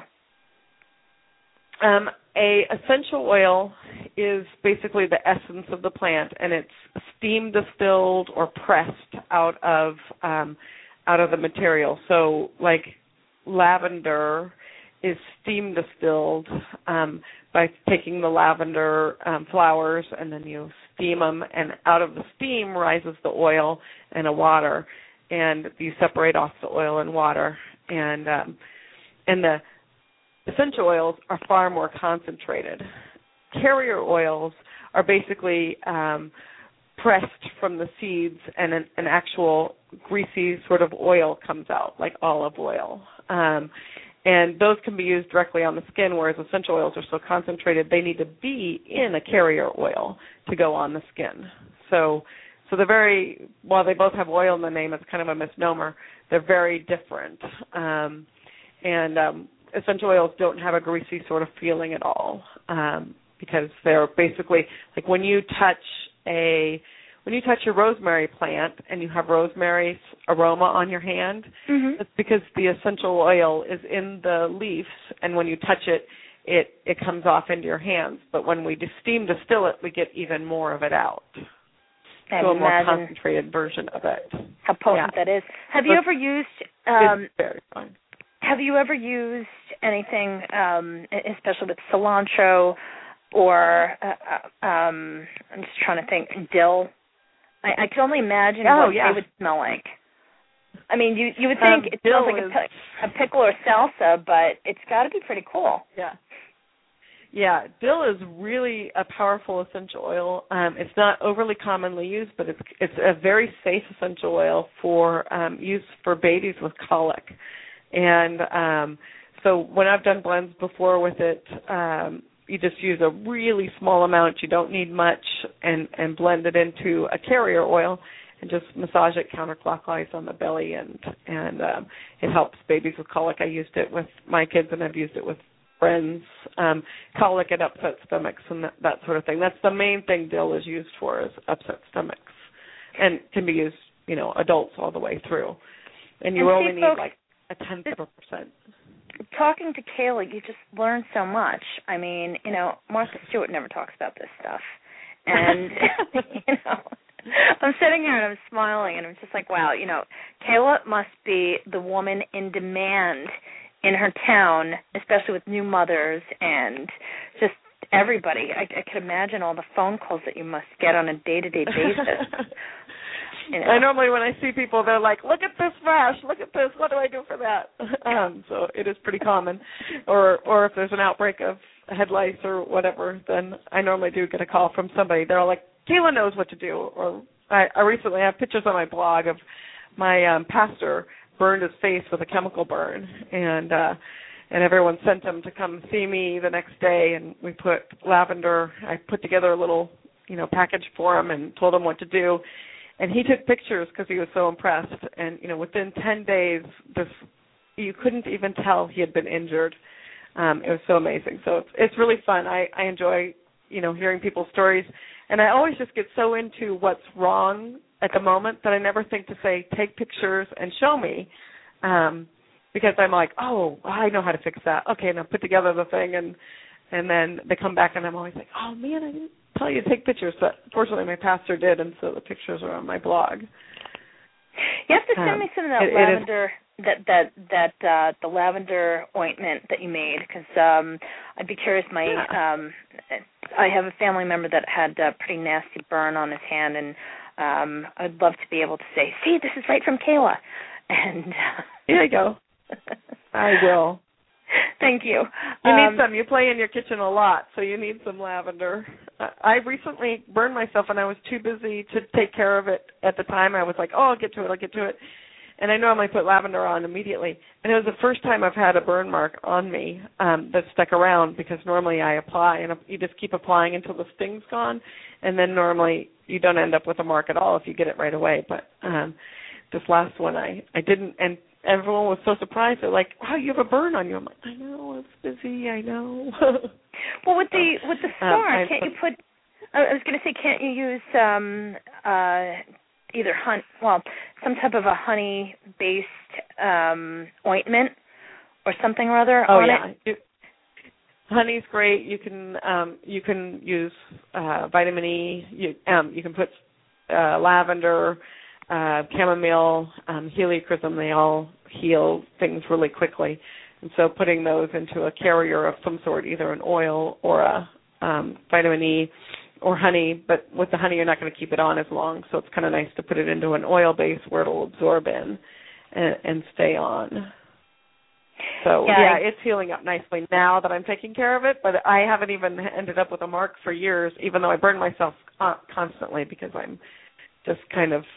A essential oil is basically the essence of the plant, and it's steam distilled or pressed out of the material. So, like lavender is steam distilled by taking the lavender flowers, and then you steam them, and out of the steam rises the oil and a water, and you separate off the oil and water, and the essential oils are far more concentrated. Carrier oils are basically pressed from the seeds, and an actual greasy sort of oil comes out, like olive oil. And those can be used directly on the skin, whereas essential oils are so concentrated, they need to be in a carrier oil to go on the skin. So they're while they both have oil in the name, it's kind of a misnomer, they're very different. Essential oils don't have a greasy sort of feeling at all, because they're basically like when you touch your rosemary plant and you have rosemary's aroma on your hand, it's because the essential oil is in the leaves, and when you touch it, it comes off into your hands. But when we steam distill it, we get even more of it out. So a more concentrated version of it. How potent that is. Have you ever used? It's very fine. Have you ever used anything, especially with cilantro, or I'm just trying to think, dill? I can only imagine what they would smell like. I mean, you would think it smells like a pickle or salsa, but it's got to be pretty cool. Yeah, dill is really a powerful essential oil. It's not overly commonly used, but it's a very safe essential oil for use for babies with colic. And so when I've done blends before with it, you just use a really small amount. You don't need much, and blend it into a carrier oil and just massage it counterclockwise on the belly, and it helps babies with colic. I used it with my kids, and I've used it with friends. Colic and upset stomachs and that sort of thing. That's the main thing dill is used for, is upset stomachs, and can be used, adults all the way through. And you only need like a 1/10%. Talking to Kayla, you just learn so much. I mean, Martha Stewart never talks about this stuff. And, I'm sitting here and I'm smiling, and I'm just like, wow, Kayla must be the woman in demand in her town, especially with new mothers and just everybody. I can imagine all the phone calls that you must get on a day-to-day basis. I normally, when I see people, they're like, look at this rash, look at this, what do I do for that? So it is pretty common. Or if there's an outbreak of head lice or whatever, then I normally do get a call from somebody. They're like, Kayla knows what to do. Or I recently have pictures on my blog of my pastor burned his face with a chemical burn, and everyone sent him to come see me the next day, and we put lavender. I put together a little, package for him and told him what to do. And he took pictures because he was so impressed. And, within 10 days, you couldn't even tell he had been injured. It was so amazing. So it's really fun. I enjoy, hearing people's stories. And I always just get so into what's wrong at the moment that I never think to say, take pictures and show me. Because I'm like, oh, I know how to fix that. Okay, now put together the thing. And then they come back, and I'm always like, oh, man, I didn't tell you to take pictures, but fortunately my pastor did, and so the pictures are on my blog. You have to send me some of that lavender, the lavender ointment that you made, because I'd be curious. I have a family member that had a pretty nasty burn on his hand, and I'd love to be able to say, see, this is right from Kayla. And here you go. I will. Thank you. You need some. You play in your kitchen a lot, so you need some lavender. I recently burned myself, and I was too busy to take care of it at the time. I was like, oh, I'll get to it. And I normally put lavender on immediately. And it was the first time I've had a burn mark on me that stuck around, because normally I apply, and you just keep applying until the sting's gone, and then normally you don't end up with a mark at all if you get it right away. But this last one I didn't, and everyone was so surprised. They're like, wow, you have a burn on you. I'm like, I know, it's busy, I know. Well, with the scar, can't you put, I was going to say, can't you use either some type of a honey-based ointment or something or other on it? Honey's great. You can use vitamin E. You can put lavender, chamomile, heliochrysum. They all heal things really quickly. And so putting those into a carrier of some sort, either an oil or a vitamin E or honey, but with the honey you're not going to keep it on as long, so it's kind of nice to put it into an oil base where it'll absorb in and stay on. So, it's healing up nicely now that I'm taking care of it, but I haven't even ended up with a mark for years, even though I burn myself constantly, because I'm just kind of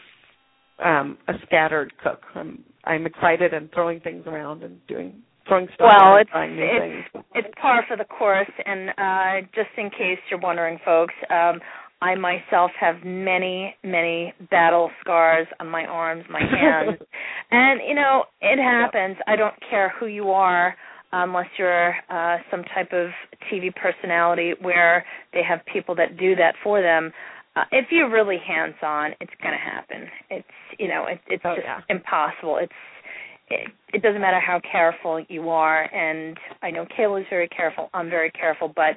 a scattered cook. I'm excited and throwing things around and throwing stuff and trying new things. It's par for the course, and just in case you're wondering, folks, I myself have many, many battle scars on my arms, my hands, and, it happens. I don't care who you are, unless you're some type of TV personality where they have people that do that for them. If you're really hands-on, it's going to happen. It's, it's just impossible. It doesn't matter how careful you are, and I know Kayla's very careful. I'm very careful, but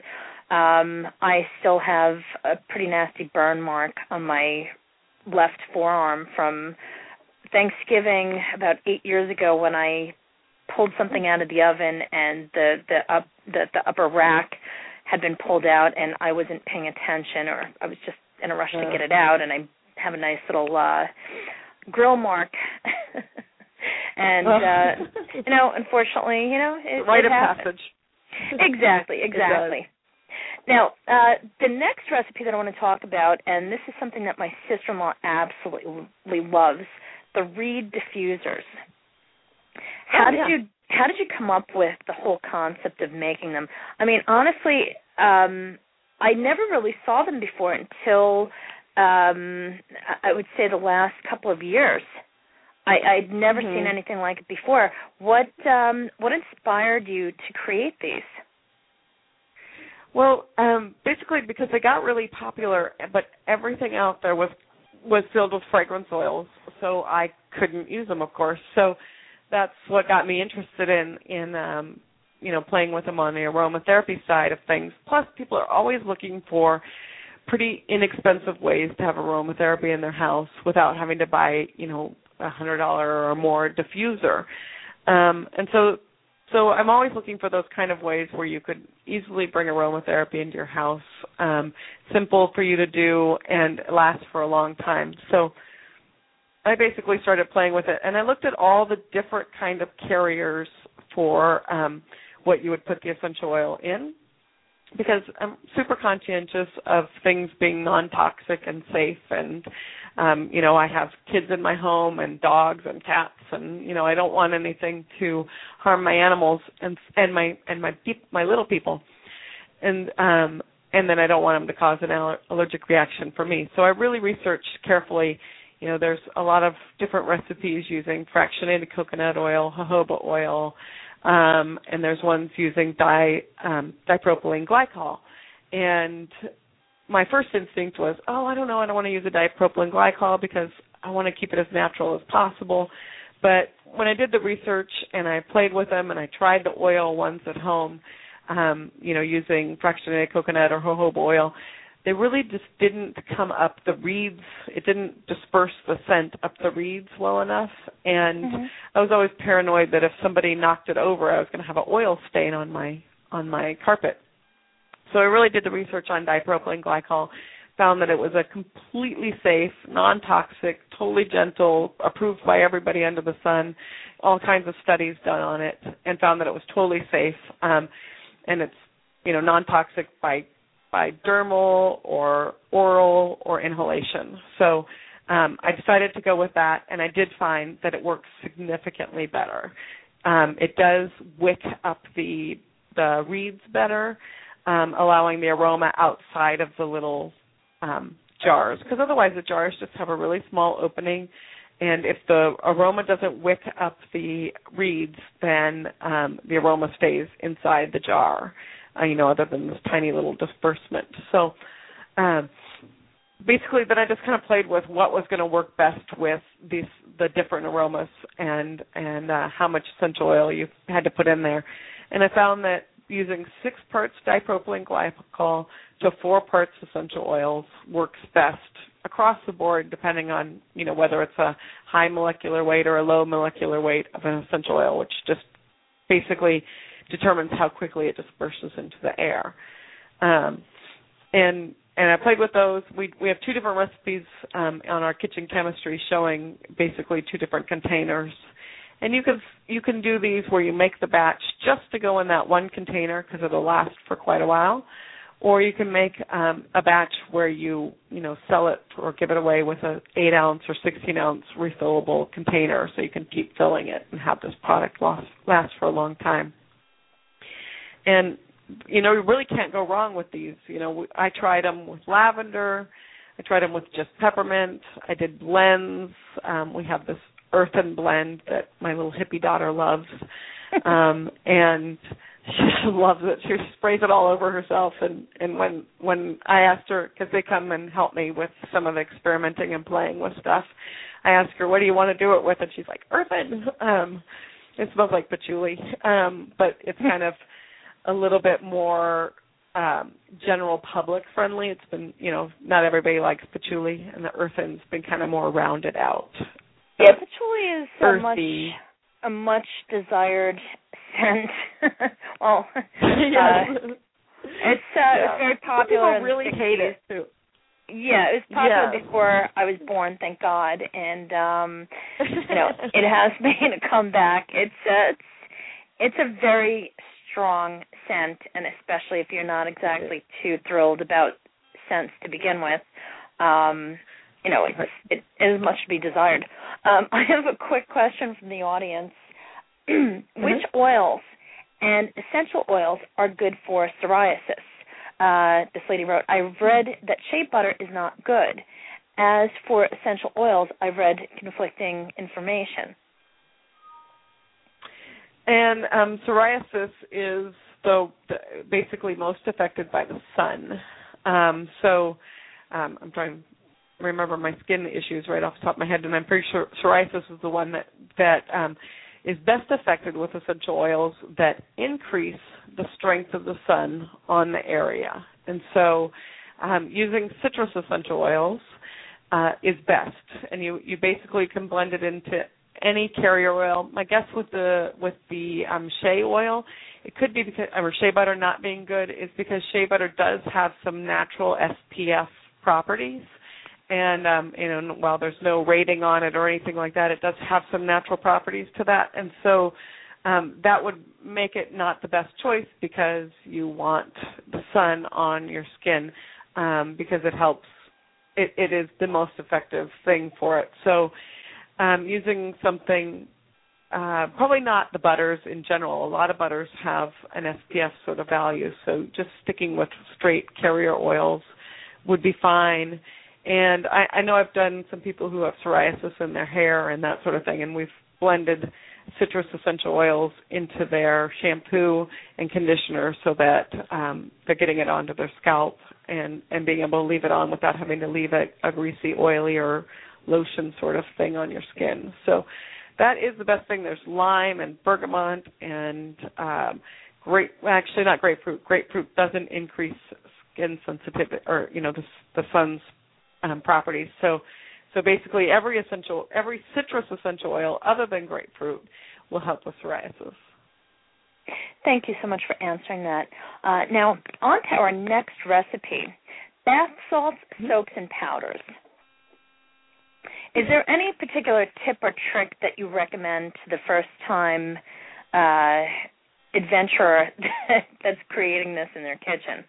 I still have a pretty nasty burn mark on my left forearm from Thanksgiving about 8 years ago, when I pulled something out of the oven, and the upper rack had been pulled out, and I wasn't paying attention, or I was just in a rush to get it out, and I have a nice little grill mark. And unfortunately, it rite of happens. passage. Exactly. Now, the next recipe that I want to talk about, and this is something that my sister-in-law absolutely loves, the reed diffusers. How did you come up with the whole concept of making them? I mean, honestly, I never really saw them before until I would say the last couple of years. I'd never seen anything like it before. What inspired you to create these? Well, basically because they got really popular, but everything out there was filled with fragrance oils, so I couldn't use them, of course. So that's what got me interested in playing with them on the aromatherapy side of things. Plus, people are always looking for pretty inexpensive ways to have aromatherapy in their house without having to buy, $100 or more diffuser. And so I'm always looking for those kind of ways where you could easily bring aromatherapy into your house, simple for you to do and last for a long time. So I basically started playing with it, and I looked at all the different kind of carriers for what you would put the essential oil in, because I'm super conscientious of things being non-toxic and safe, and I have kids in my home and dogs and cats, and I don't want anything to harm my animals and my little people, and then I don't want them to cause an allergic reaction for me. So I really researched carefully. There's a lot of different recipes using fractionated coconut oil, jojoba oil, and there's ones using dipropylene glycol. And my first instinct was, I don't know, I don't want to use a dipropylene glycol because I want to keep it as natural as possible. But when I did the research and I played with them and I tried the oil ones at home, using fractionated coconut or jojoba oil, they really just didn't come up the reeds. It didn't disperse the scent up the reeds well enough. And I was always paranoid that if somebody knocked it over, I was going to have an oil stain on my carpet. So I really did the research on dipropylene glycol, found that it was a completely safe, non-toxic, totally gentle, approved by everybody under the sun, all kinds of studies done on it, and found that it was totally safe. And it's, non-toxic by dermal or oral or inhalation. So I decided to go with that, and I did find that it works significantly better. It does wick up the reeds better, allowing the aroma outside of the little jars, because otherwise the jars just have a really small opening, and if the aroma doesn't wick up the reeds, then the aroma stays inside the jar, other than this tiny little disbursement. So basically, then I just kind of played with what was going to work best with the different aromas and how much essential oil you had to put in there. And I found that using 6 parts dipropylene glycol to 4 parts essential oils works best across the board, depending on, whether it's a high molecular weight or a low molecular weight of an essential oil, which just basically determines how quickly it disperses into the air. And I played with those. We have 2 different recipes on our kitchen chemistry showing basically 2 different containers. And you can do these where you make the batch just to go in that one container because it'll last for quite a while, or you can make a batch where you sell it or give it away with an 8-ounce or 16-ounce refillable container, so you can keep filling it and have this product last for a long time. And you really can't go wrong with these. I tried them with lavender. I tried them with just peppermint. I did blends. We have this earthen blend that my little hippie daughter loves, and she loves it. She sprays it all over herself. And when I asked her, because they come and help me with some of the experimenting and playing with stuff, I asked her, what do you want to do it with? And she's like, earthen. It smells like patchouli, but it's kind of a little bit more general public friendly. It's been, not everybody likes patchouli, and the earthen's been kind of more rounded out. Yeah, patchouli is a much desired scent. Well, it's very popular. People really hate it too. Yeah, it was popular before I was born, thank God, and it has made a comeback. It's a very strong scent, and especially if you're not exactly too thrilled about scents to begin with, it is much to be desired. I have a quick question from the audience. which oils and essential oils are good for psoriasis? This lady wrote, I've read that shea butter is not good. As for essential oils, I've read conflicting information. And psoriasis is basically most affected by the sun. I'm trying to remember my skin issues right off the top of my head, and I'm pretty sure psoriasis is the one that is best affected with essential oils that increase the strength of the sun on the area. And so using citrus essential oils is best, and you basically can blend it into any carrier oil. My guess with the shea oil, it could be because, or shea butter not being good, is because shea butter does have some natural SPF properties, and while there's no rating on it or anything like that, it does have some natural properties to that, and so that would make it not the best choice because you want the sun on your skin because it helps. It is the most effective thing for it. So using something, probably not the butters in general. A lot of butters have an SPF sort of value, so just sticking with straight carrier oils would be fine. And I know I've done some people who have psoriasis in their hair and that sort of thing, and we've blended citrus essential oils into their shampoo and conditioner so that they're getting it onto their scalp and being able to leave it on without having to leave a greasy, oily, or lotion sort of thing on your skin. So that is the best thing. There's lime and bergamot and not grapefruit. Grapefruit doesn't increase skin sensitivity or the sun's properties. So basically every citrus essential oil other than grapefruit will help with psoriasis. Thank you so much for answering that. Now, on to our next recipe, bath salts, soaps, and powders. Is there any particular tip or trick that you recommend to the first-time adventurer that's creating this in their kitchen?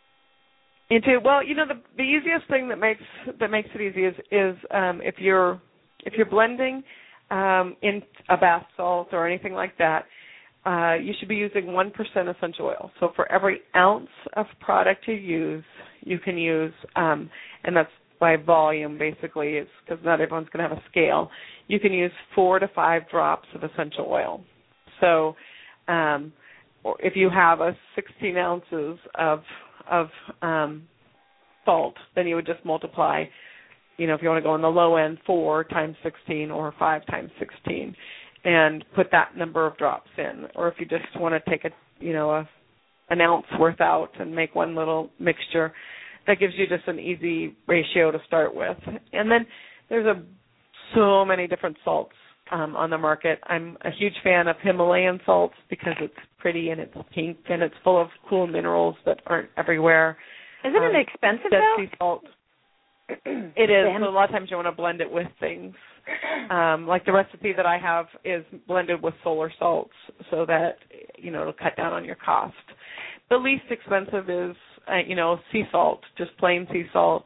The easiest thing that makes it easy is if you're blending in a bath salt or anything like that, you should be using 1% essential oil. So for every ounce of product you use, you can use, and that's by volume basically, it's because not everyone's going to have a scale. You can use 4 to 5 drops of essential oil. So if you have 16 ounces of salt, then you would just multiply, if you want to go on the low end, 4 times 16 or 5 times 16, and put that number of drops in. Or if you just want to take an ounce worth out and make one little mixture, that gives you just an easy ratio to start with. And then there's so many different salts on the market. I'm a huge fan of Himalayan salts because it's pretty and it's pink and it's full of cool minerals that aren't everywhere. Isn't it expensive, Dead though? Sea salt. It is. So a lot of times you want to blend it with things. Like the recipe that I have is blended with solar salts so that, it'll cut down on your cost. The least expensive is, sea salt, just plain sea salt.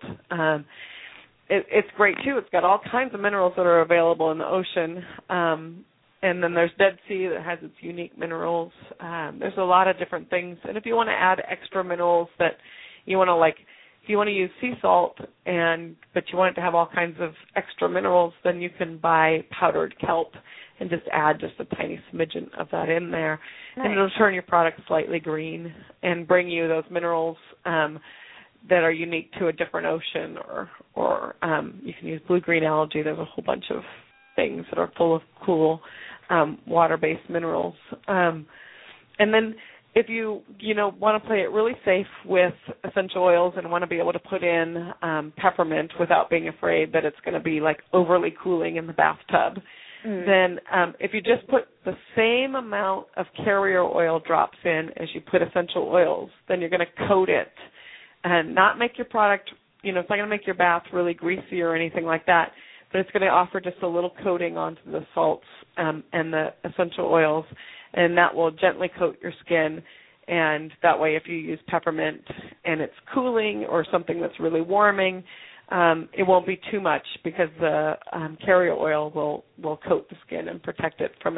It's great, too. It's got all kinds of minerals that are available in the ocean. And then there's Dead Sea that has its unique minerals. There's a lot of different things. And if you want to add extra minerals that you want to if you want to use sea salt but you want it to have all kinds of extra minerals, then you can buy powdered kelp and just add just a tiny smidgen of that in there. Nice. And it'll turn your product slightly green and bring you those minerals that are unique to a different ocean, or you can use blue-green algae. There's a whole bunch of things that are full of cool water-based minerals. And then if you want to play it really safe with essential oils and want to be able to put in peppermint without being afraid that it's going to be overly cooling in the bathtub, then if you just put the same amount of carrier oil drops in as you put essential oils, then you're going to coat it and not make your product, it's not going to make your bath really greasy or anything like that, but it's going to offer just a little coating onto the salts and the essential oils, and that will gently coat your skin. And that way, if you use peppermint and it's cooling or something that's really warming, it won't be too much because the carrier oil will coat the skin and protect it from it,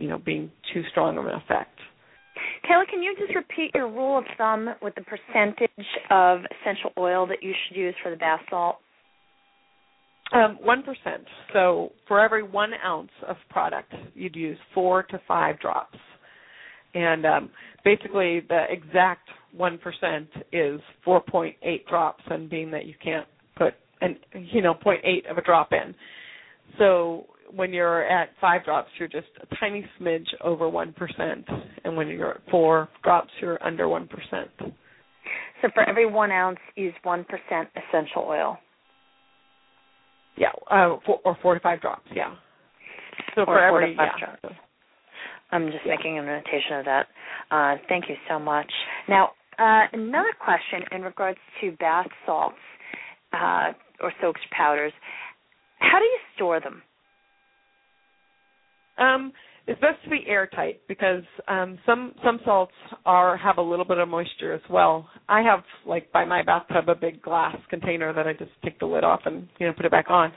being too strong of an effect. Kayla, can you just repeat your rule of thumb with the percentage of essential oil that you should use for the bath salt? 1%. So for every 1 ounce of product, you'd use 4 to 5 drops. And basically the exact 1% is 4.8 drops, and being that you can't put 0.8 of a drop in. So when you're at 5 drops, you're just a tiny smidge over 1%, and when you're at 4 drops, you're under 1%. So for every 1 ounce, use 1% essential oil. Yeah, 4 to 5 drops. Yeah. So for every 4 to 5 drops. I'm just making a notation of that. Thank you so much. Now, another question in regards to bath salts or soaps, powders. How do you store them? It's best to be airtight because some salts have a little bit of moisture as well. I have, like by my bathtub, a big glass container that I just take the lid off and put it back on.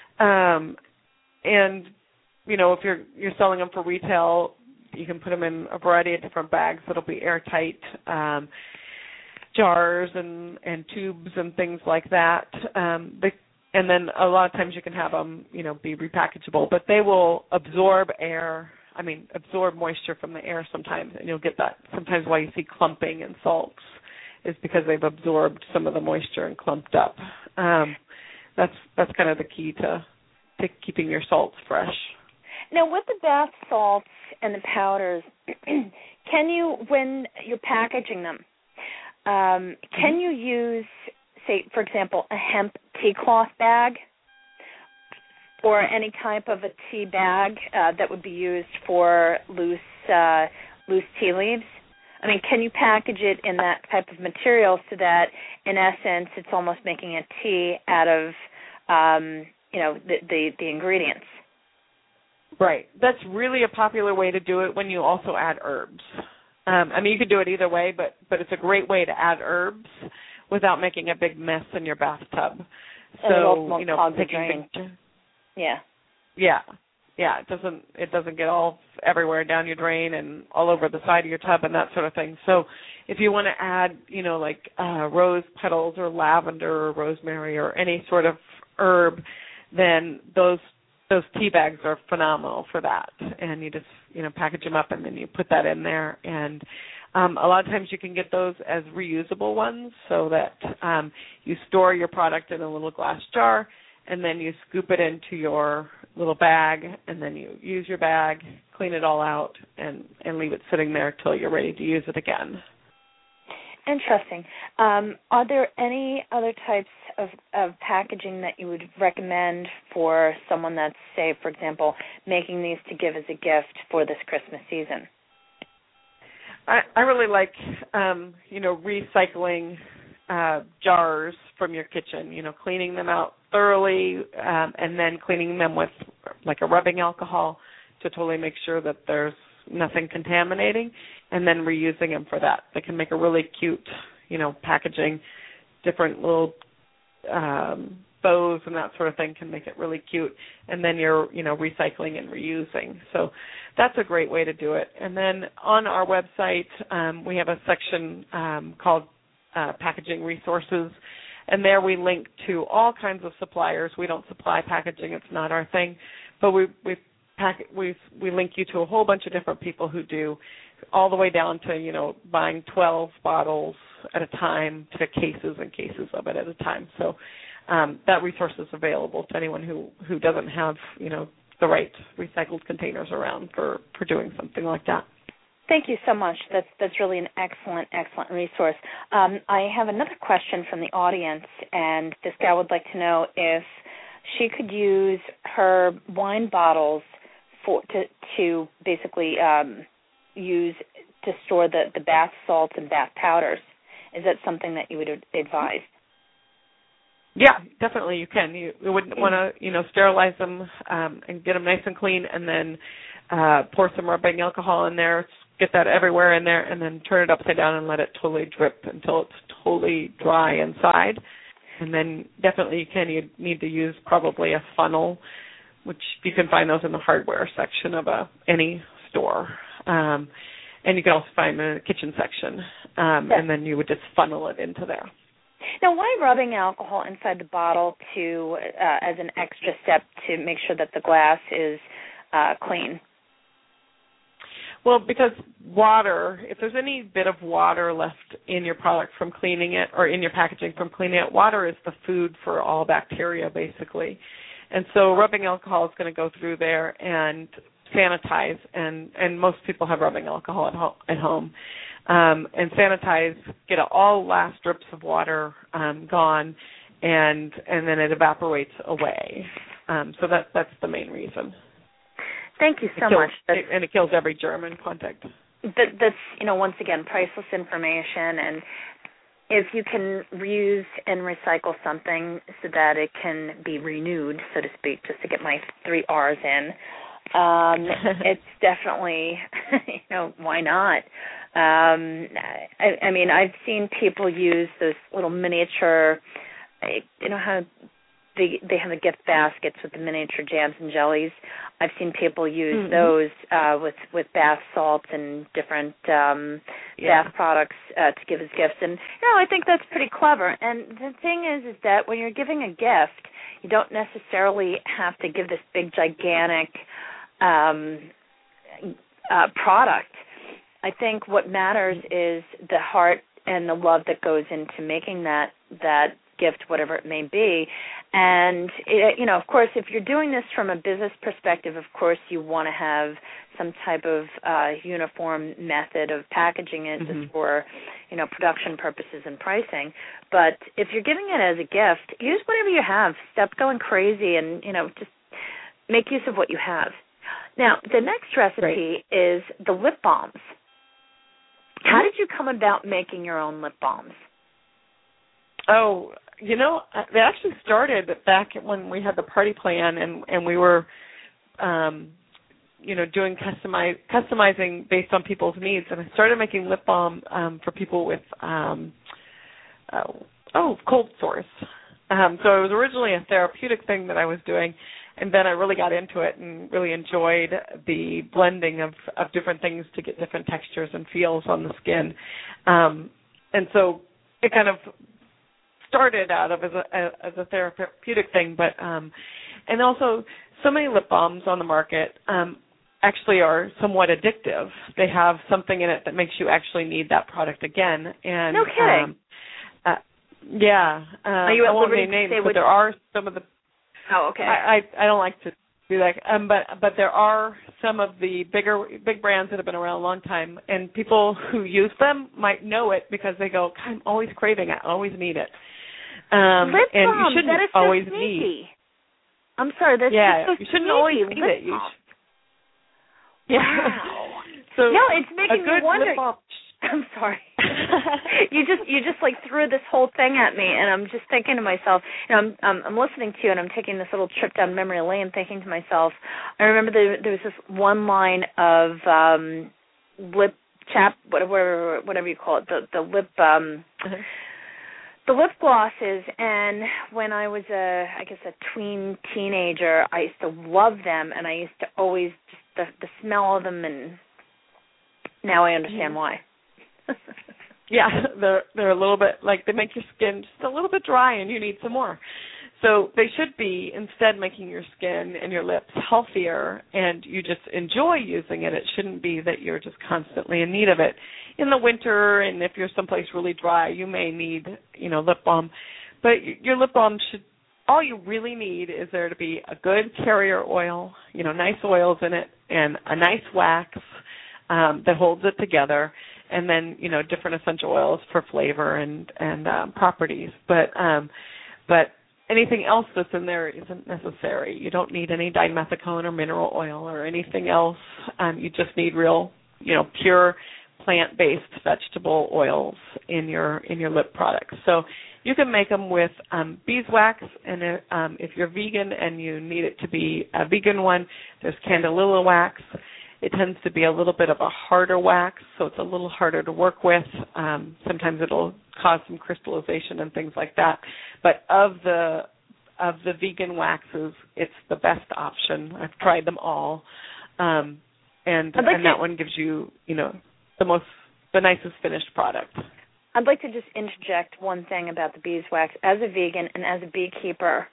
And if you're selling them for retail, you can put them in a variety of different bags that'll be airtight, jars and tubes and things like that. And then a lot of times you can have them, be repackageable, but they will absorb moisture from the air sometimes, and you'll get that. Sometimes why you see clumping in salts is because they've absorbed some of the moisture and clumped up. That's kind of the key to keeping your salts fresh. Now, with the bath salts and the powders, can you, when you're packaging them, can you use, say, for example, a hemp tea cloth bag or any type of a tea bag that would be used for loose tea leaves? I mean, can you package it in that type of material so that, in essence, it's almost making a tea out of, the ingredients? Right. That's really a popular way to do it when you also add herbs. You could do it either way, but it's a great way to add herbs without making a big mess in your bathtub. So, taking Yeah. Yeah, it doesn't get all everywhere down your drain and all over the side of your tub and that sort of thing. So if you want to add, rose petals or lavender or rosemary or any sort of herb, then those tea bags are phenomenal for that. And you just, package them up and then you put that in there. And a lot of times you can get those as reusable ones so that you store your product in a little glass jar and then you scoop it into your little bag and then you use your bag, clean it all out, and leave it sitting there till you're ready to use it again. Interesting. Are there any other types of packaging that you would recommend for someone that's, say, for example, making these to give as a gift for this Christmas season? I really like, recycling jars from your kitchen, cleaning them out thoroughly and then cleaning them with like a rubbing alcohol to totally make sure that there's nothing contaminating, and then reusing them for that. They can make a really cute, packaging, different little bows and that sort of thing can make it really cute, and then you're, recycling and reusing. So that's a great way to do it. And then on our website, we have a section called Packaging Resources, and there we link to all kinds of suppliers. We don't supply packaging; it's not our thing, but we link you to a whole bunch of different people who do, all the way down to buying 12 bottles at a time to cases and cases of it at a time. So that resource is available to anyone who doesn't have the right recycled containers around for doing something like that. Thank you so much. That's really an excellent resource. I have another question from the audience, and this gal would like to know if she could use her wine bottles to basically use to store the bath salts and bath powders. Is that something that you would advise? Yeah, definitely you can. You wouldn't want to, sterilize them and get them nice and clean, and then pour some rubbing alcohol in there, get that everywhere in there, and then turn it upside down and let it totally drip until it's totally dry inside. And then definitely you need to use probably a funnel, which you can find those in the hardware section of any store. And you can also find them in the kitchen section. And then you would just funnel it into there. Now, why rubbing alcohol inside the bottle to as an extra step to make sure that the glass is clean? Well, because water, if there's any bit of water left in your product from cleaning it or in your packaging from cleaning it, water is the food for all bacteria, basically. And so rubbing alcohol is going to go through there and sanitize, and most people have rubbing alcohol at home. And sanitize, get all last drips of water gone, and then it evaporates away. So that's the main reason. Thank you so much. And it kills every germ in contact. That's, once again, priceless information. And if you can reuse and recycle something so that it can be renewed, so to speak, just to get my 3 R's in, it's definitely, why not? I mean, I've seen people use those little miniature, how they have the gift baskets with the miniature jams and jellies. I've seen people use those with bath salts and different bath products to give as gifts. And, I think that's pretty clever. And the thing is that when you're giving a gift, you don't necessarily have to give this big, gigantic product. I think what matters is the heart and the love that goes into making that gift, whatever it may be. And, of course, if you're doing this from a business perspective, of course, you want to have some type of uniform method of packaging it just for, production purposes and pricing. But if you're giving it as a gift, use whatever you have. Stop going crazy and, just make use of what you have. Now, the next recipe is the lip balms. How did you come about making your own lip balms? Oh, they actually started back when we had the party plan and we were, doing customizing based on people's needs. And I started making lip balm for people with, cold sores. So it was originally a therapeutic thing that I was doing. And then I really got into it and really enjoyed the blending of different things to get different textures and feels on the skin. And so it kind of started out of as a therapeutic thing, but and also so many lip balms on the market actually are somewhat addictive. They have something in it that makes you actually need that product again. And no kidding. Are you at liberty to say but there are some of the. Oh, okay. I don't like to do that, but there are some of the big brands that have been around a long time, and people who use them might know it because they go, I'm always craving it, I always need it. Lip and balm, you shouldn't that is so always sneaky. need. I'm sorry, that's just so you shouldn't sneaky. always need lip it. balm. Wow. So no, it's making me wonder. Lip balm. I'm sorry. you just like threw this whole thing at me, and I'm just thinking to myself. I'm listening to you, and I'm taking this little trip down memory lane, thinking to myself. I remember there was this one line of lip chap, whatever you call it, the lip. The lip glosses, and when I was a tween teenager, I used to love them, and I used to always just the smell of them, and now I understand why. Yeah, they're a little bit like they make your skin just a little bit dry, and you need some more. So they should be instead making your skin and your lips healthier, and you just enjoy using it. It shouldn't be that you're just constantly in need of it. In the winter, and if you're someplace really dry, you may need, lip balm. But your lip balm all you really need is there to be a good carrier oil, nice oils in it, and a nice wax that holds it together, and then, different essential oils for flavor and properties. But anything else that's in there isn't necessary. You don't need any dimethicone or mineral oil or anything else. You just need real, pure plant-based vegetable oils in your lip products. So you can make them with beeswax, and if you're vegan and you need it to be a vegan one, there's candelilla wax. It tends to be a little bit of a harder wax, so it's a little harder to work with. Sometimes it'll cause some crystallization and things like that. But of the vegan waxes, it's the best option. I've tried them all. and that one gives you, the nicest finished product. I'd like to just interject one thing about the beeswax. As a vegan and as a beekeeper,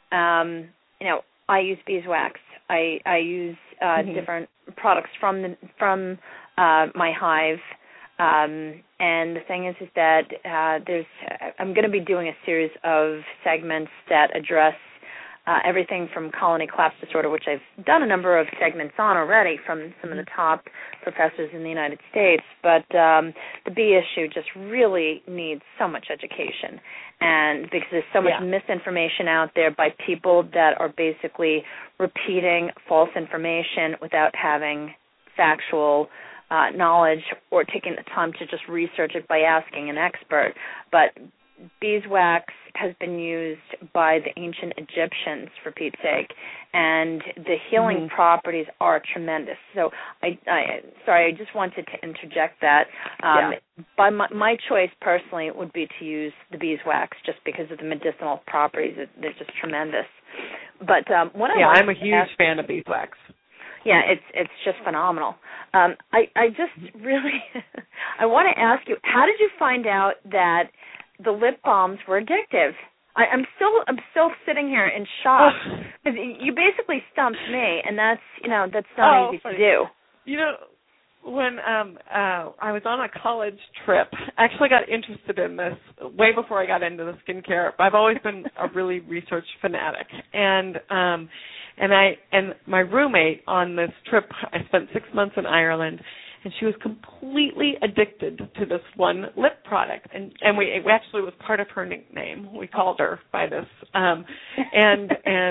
I use beeswax. I use different products from my hive. And the thing is that I'm going to be doing a series of segments that address everything from colony collapse disorder, which I've done a number of segments on already from some of the top professors in the United States. But the bee issue just really needs so much education, and because there's so much misinformation out there by people that are basically repeating false information without having factual knowledge or taking the time to just research it by asking an expert. But beeswax has been used by the ancient Egyptians, for Pete's sake, and the healing properties are tremendous. So I just wanted to interject that. By my choice personally would be to use the beeswax just because of the medicinal properties. They're just tremendous. But I'm a huge fan of beeswax. Yeah, it's just phenomenal. I just really I want to ask you, how did you find out that the lip balms were addictive? I'm still sitting here in shock because you basically stumped me, and that's not easy to do. When I was on a college trip, I actually got interested in this way before I got into the skincare. I've always been a really research fanatic, and my roommate on this trip, I spent 6 months in Ireland, and she was completely addicted to this one lip product, and we actually was part of her nickname. We called her by this, and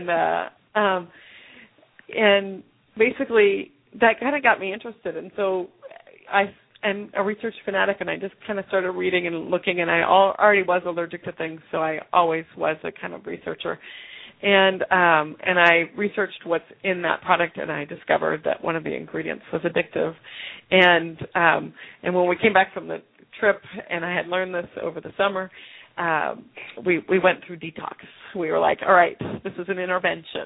basically that kind of got me interested, and so I'm a research fanatic, and I just kind of started reading and looking, and I already was allergic to things, so I always was a kind of researcher. And I researched what's in that product, and I discovered that one of the ingredients was addictive. And when we came back from the trip, and I had learned this over the summer, we went through detox. We were like, all right, this is an intervention,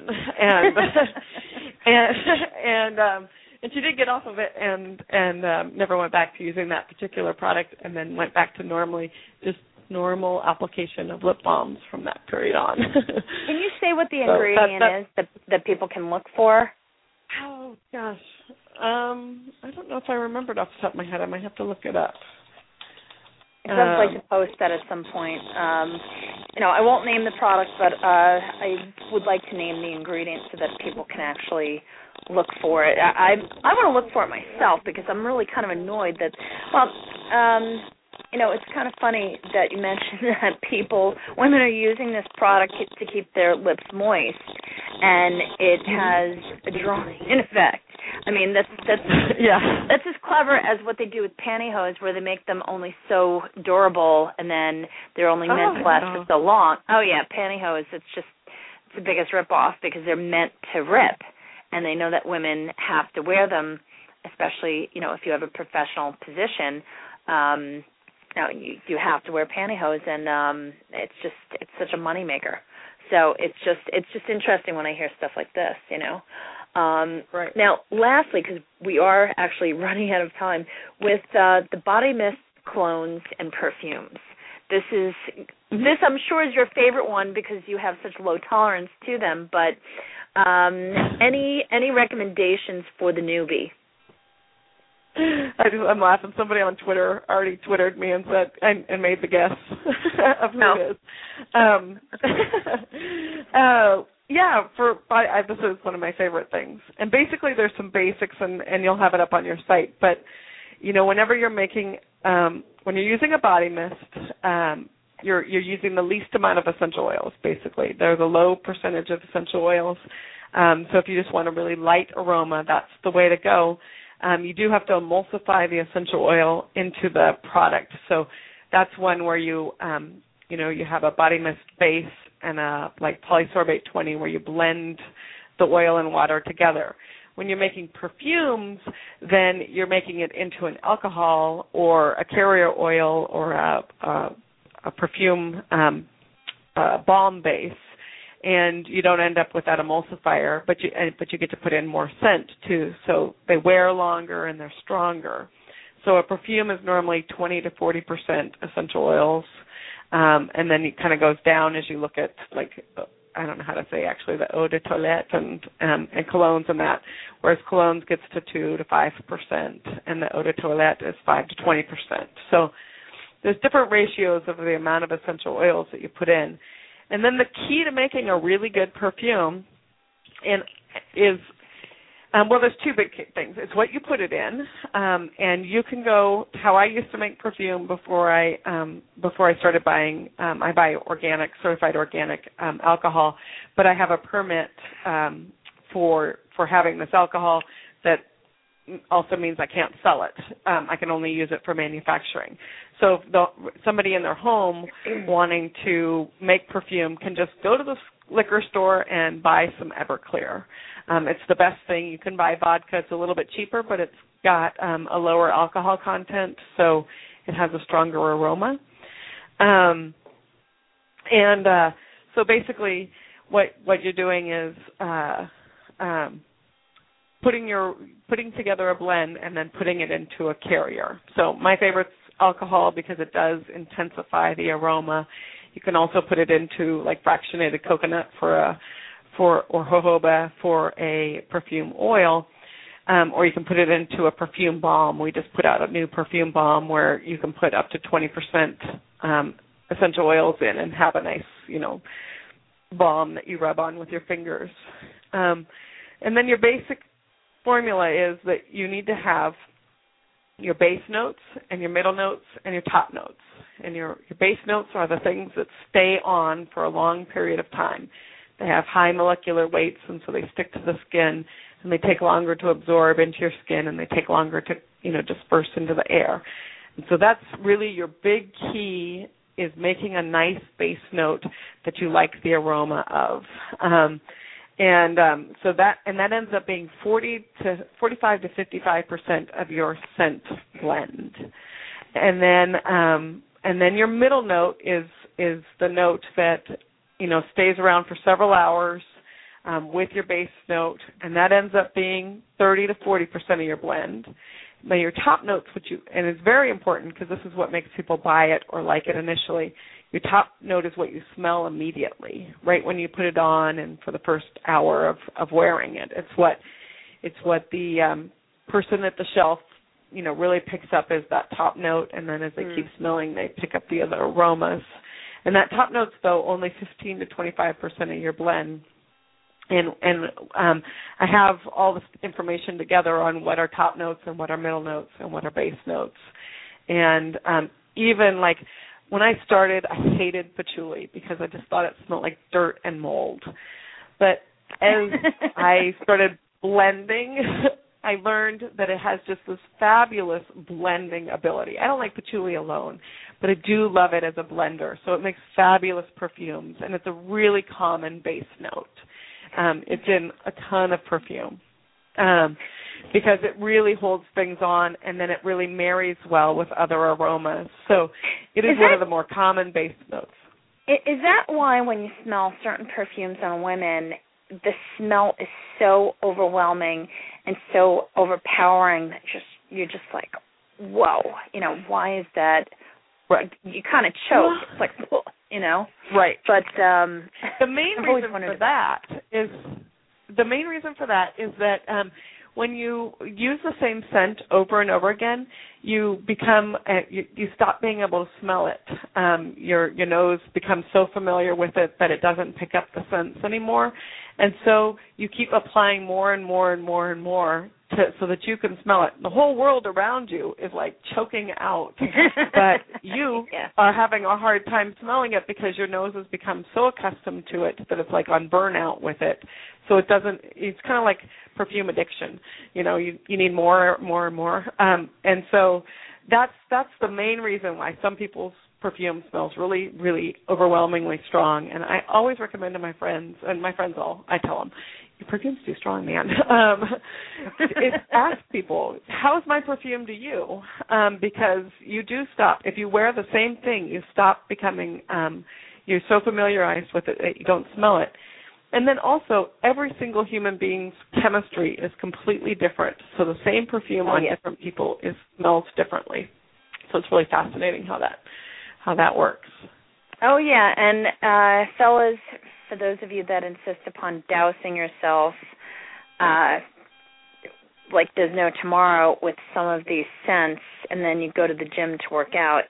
and she did get off of it, and never went back to using that particular product, and then went back to normal application of lip balms from that period on. Can you say what the ingredient is that people can look for? Oh, gosh. I don't know if I remembered off the top of my head. I might have to look it up. I'd like to post that at some point. I won't name the product, but I would like to name the ingredient so that people can actually look for it. I want to look for it myself because I'm really kind of annoyed that, it's kind of funny that you mentioned that women are using this product to keep their lips moist, and it has a drying effect. I mean, that's as clever as what they do with pantyhose, where they make them only so durable, and then they're only meant to last for so long. Oh yeah, pantyhose. It's the biggest ripoff because they're meant to rip, and they know that women have to wear them, especially if you have a professional position. You have to wear pantyhose, and it's such a moneymaker. So it's just interesting when I hear stuff like this, Right. Now, lastly, because we are actually running out of time, with the body mist clones and perfumes. This I'm sure is your favorite one because you have such low tolerance to them. But any recommendations for the newbie? I'm laughing. Somebody on Twitter already Twittered me and said and made the guess of who it is. This is one of my favorite things. And basically, there's some basics, and you'll have it up on your site. But whenever you're making, when you're using a body mist, you're using the least amount of essential oils. Basically, they're the low percentage of essential oils. So if you just want a really light aroma, that's the way to go. You do have to emulsify the essential oil into the product. So that's one where you have a body mist base and a polysorbate 20 where you blend the oil and water together. When you're making perfumes, then you're making it into an alcohol or a carrier oil or a perfume balm base. and you don't end up with that emulsifier, but you get to put in more scent too. So they wear longer and they're stronger. So a perfume is normally 20 to 40% essential oils, and then it kind of goes down as you look at, like, I don't know how to say actually, the eau de toilette and colognes and that, whereas colognes gets to 2 to 5%, and the eau de toilette is 5 to 20%. So there's different ratios of the amount of essential oils that you put in. And then the key to making a really good perfume is there's two big things. It's what you put it in, and you can go. How I used to make perfume before I started buying. I buy certified organic alcohol, but I have a permit for having this alcohol that also means I can't sell it. I can only use it for manufacturing. So somebody in their home wanting to make perfume can just go to the liquor store and buy some Everclear. It's the best thing. You can buy vodka. It's a little bit cheaper, but it's got a lower alcohol content, so it has a stronger aroma. So basically what you're doing is putting together a blend and then putting it into a carrier. So my favorite's alcohol because it does intensify the aroma. You can also put it into like fractionated coconut or jojoba for a perfume oil, or you can put it into a perfume balm. We just put out a new perfume balm where you can put up to 20% essential oils in and have a nice, balm that you rub on with your fingers. And then your basic formula is that you need to have your base notes and your middle notes and your top notes. And your base notes are the things that stay on for a long period of time. They have high molecular weights, and so they stick to the skin, and they take longer to absorb into your skin, and they take longer to, disperse into the air. And so that's really your big key, is making a nice base note that you like the aroma of. So that ends up being 45 to 55% of your scent blend. And then your middle note is the note that stays around for several hours with your base note, and that ends up being 30 to 40% of your blend. Now your top notes, and it's very important because this is what makes people buy it or like it initially. Your top note is what you smell immediately, right when you put it on, and for the first hour of wearing it. It's what the person at the shelf, really picks up as that top note, and then as they keep smelling, they pick up the other aromas. And that top note's, though, only 15 to 25% of your blend. And I have all this information together on what are top notes and what are middle notes and what are base notes. And even like when I started, I hated patchouli because I just thought it smelled like dirt and mold. But as I started blending, I learned that it has just this fabulous blending ability. I don't like patchouli alone, but I do love it as a blender. So it makes fabulous perfumes, and it's a really common base note. It's in a ton of perfume because it really holds things on, and then it really marries well with other aromas. So it is one of the more common base notes. Is that why when you smell certain perfumes on women, the smell is so overwhelming and so overpowering that you're just like, whoa, why is that? Right. You kind of choke. It's like, Right. But the main reason for that is that when you use the same scent over and over again, you become you stop being able to smell it. Your nose becomes so familiar with it that it doesn't pick up the scents anymore, and so you keep applying more and more and more and more so that you can smell it. The whole world around you is like choking out, but you are having a hard time smelling it because your nose has become so accustomed to it that it's like on burnout with it. So it's kind of like perfume addiction. You need more and more. And so that's the main reason why some people's perfume smells really, really overwhelmingly strong. And I always recommend to my friends, and I tell them, your perfume's too strong, man. Ask people, how's my perfume to you? Because you do stop. If you wear the same thing, you stop becoming, you're so familiarized with it that you don't smell it. And then also, every single human being's chemistry is completely different. So the same perfume on different people smells differently. So it's really fascinating how that works. Oh, yeah. And fellas, for those of you that insist upon dousing yourself like there's no tomorrow with some of these scents, and then you go to the gym to work out,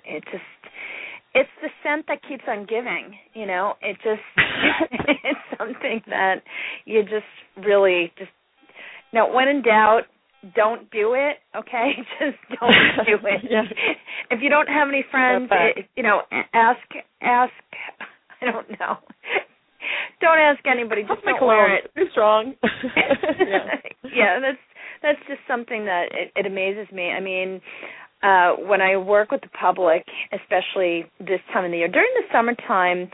it's the scent that keeps on giving, It just it's something that you just really now, when in doubt, don't do it, okay? Just don't do it. Yeah. If you don't have any friends, ask, I don't know. Don't ask anybody, just don't wear it. Too strong. Yeah, that's just something that it amazes me. I mean, when I work with the public, especially this time of the year, during the summertime,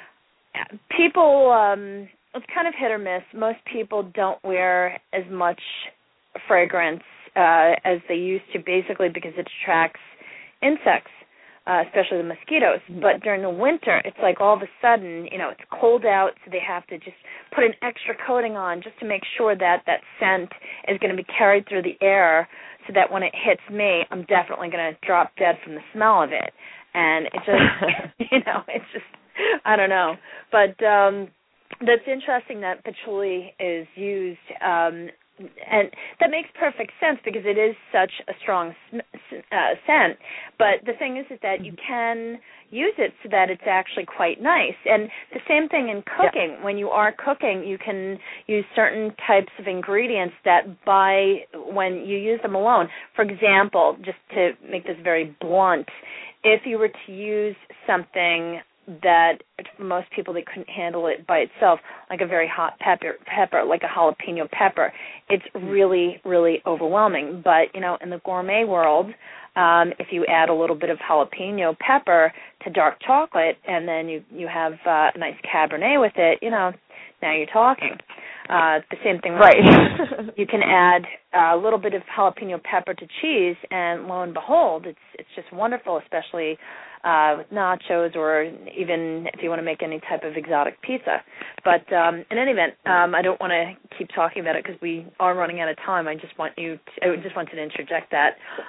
people, it's kind of hit or miss. Most people don't wear as much fragrance as they used to, basically because it attracts insects, especially the mosquitoes. But during the winter, it's like all of a sudden, it's cold out, so they have to just put an extra coating on just to make sure that that scent is going to be carried through the air, so that when it hits me, I'm definitely going to drop dead from the smell of it. And it just, it's just, I don't know. But that's interesting that patchouli is used, and that makes perfect sense because it is such a strong scent. But the thing is that you can use it so that it's actually quite nice. And the same thing in cooking. Yeah. When you are cooking, you can use certain types of ingredients that when you use them alone. For example, just to make this very blunt, if you were to use something that for most people they couldn't handle it by itself, like a very hot pepper, like a jalapeno pepper, it's really, really overwhelming. But, in the gourmet world, if you add a little bit of jalapeno pepper to dark chocolate and then you have a nice Cabernet with it, now you're talking. The same thing, right? You can add a little bit of jalapeno pepper to cheese, and lo and behold, it's just wonderful, especially with nachos, or even if you want to make any type of exotic pizza. But in any event, I don't want to keep talking about it because we are running out of time. I just wanted to interject that.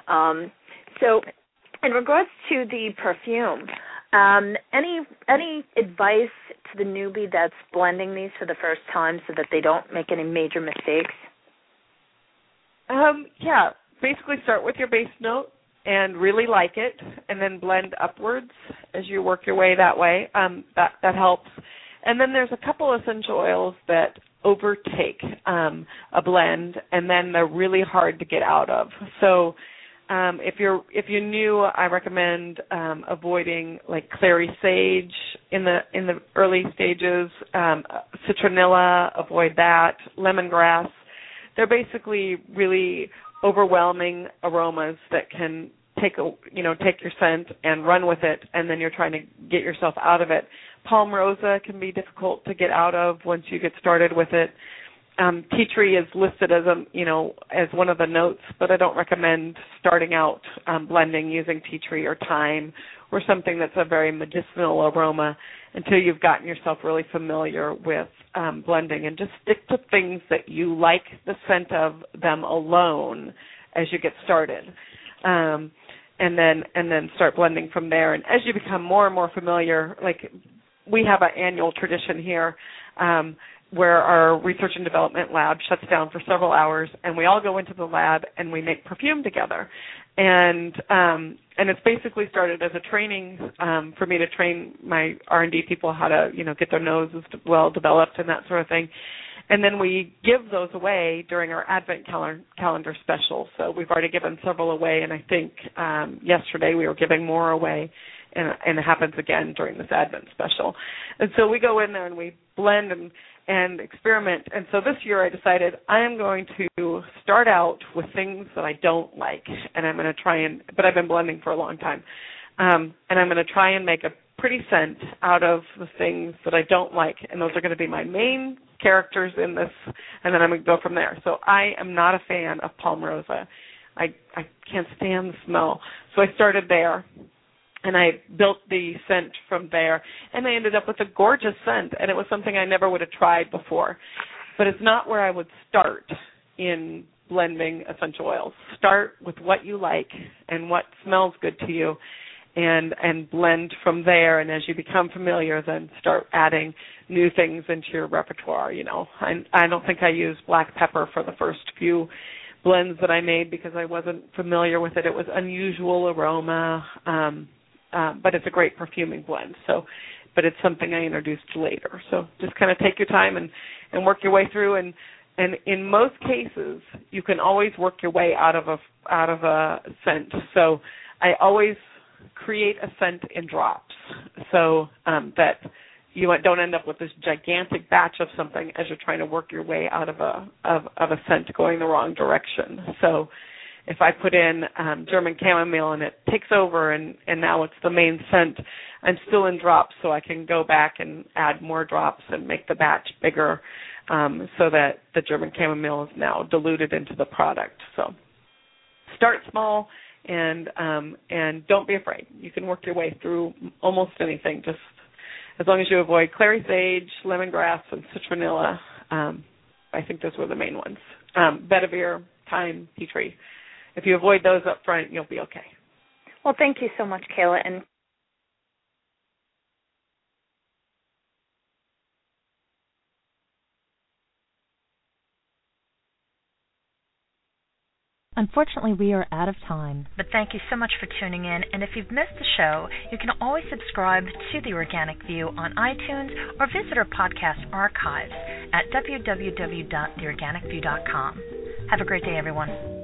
So, in regards to the perfume, any advice to the newbie that's blending these for the first time so that they don't make any major mistakes? Yeah, basically start with your base note and really like it, and then blend upwards as you work your way that way. That helps. And then there's a couple essential oils that overtake a blend, and then they're really hard to get out of. So if you're new, I recommend avoiding like clary sage in the early stages. Citronella, avoid that. Lemongrass. They're basically really overwhelming aromas that can take your scent and run with it, and then you're trying to get yourself out of it. Palmarosa can be difficult to get out of once you get started with it. Tea tree is listed as one of the notes, but I don't recommend starting out blending using tea tree or thyme or something that's a very medicinal aroma until you've gotten yourself really familiar with blending, and just stick to things that you like the scent of them alone as you get started, and then start blending from there. And as you become more and more familiar, like we have an annual tradition here where our research and development lab shuts down for several hours, and we all go into the lab and we make perfume together. And it's basically started as a training for me to train my R&D people how to, get their noses well developed and that sort of thing. And then we give those away during our Advent calendar special. So we've already given several away, and I think yesterday we were giving more away, and it happens again during this Advent special. And so we go in there and we blend and experiment. And so this year I decided I am going to start out with things that I don't like, and I'm going to but I've been blending for a long time, and I'm going to try and make a pretty scent out of the things that I don't like, and those are going to be my main characters in this, and then I'm going to go from there. So I am not a fan of Palmarosa. I can't stand the smell. So I started there. And I built the scent from there, and I ended up with a gorgeous scent, and it was something I never would have tried before. But it's not where I would start in blending essential oils. Start with what you like and what smells good to you, and blend from there. And as you become familiar, then start adding new things into your repertoire. I don't think I used black pepper for the first few blends that I made because I wasn't familiar with it. It was unusual aroma. But it's a great perfuming blend. But it's something I introduced later. So just kind of take your time and work your way through. And in most cases, you can always work your way out of a scent. So I always create a scent in drops, so that you don't end up with this gigantic batch of something as you're trying to work your way out of a scent going the wrong direction. So if I put in German chamomile and it takes over and now it's the main scent, I'm still in drops, so I can go back and add more drops and make the batch bigger, so that the German chamomile is now diluted into the product. So start small and don't be afraid. You can work your way through almost anything, just as long as you avoid clary sage, lemongrass, and citronella. I think those were the main ones. Vetiver, thyme, tea tree. If you avoid those up front, you'll be okay. Well, thank you so much, Kayla. And unfortunately, we are out of time. But thank you so much for tuning in. And if you've missed the show, you can always subscribe to The Organic View on iTunes or visit our podcast archives at www.theorganicview.com. Have a great day, everyone.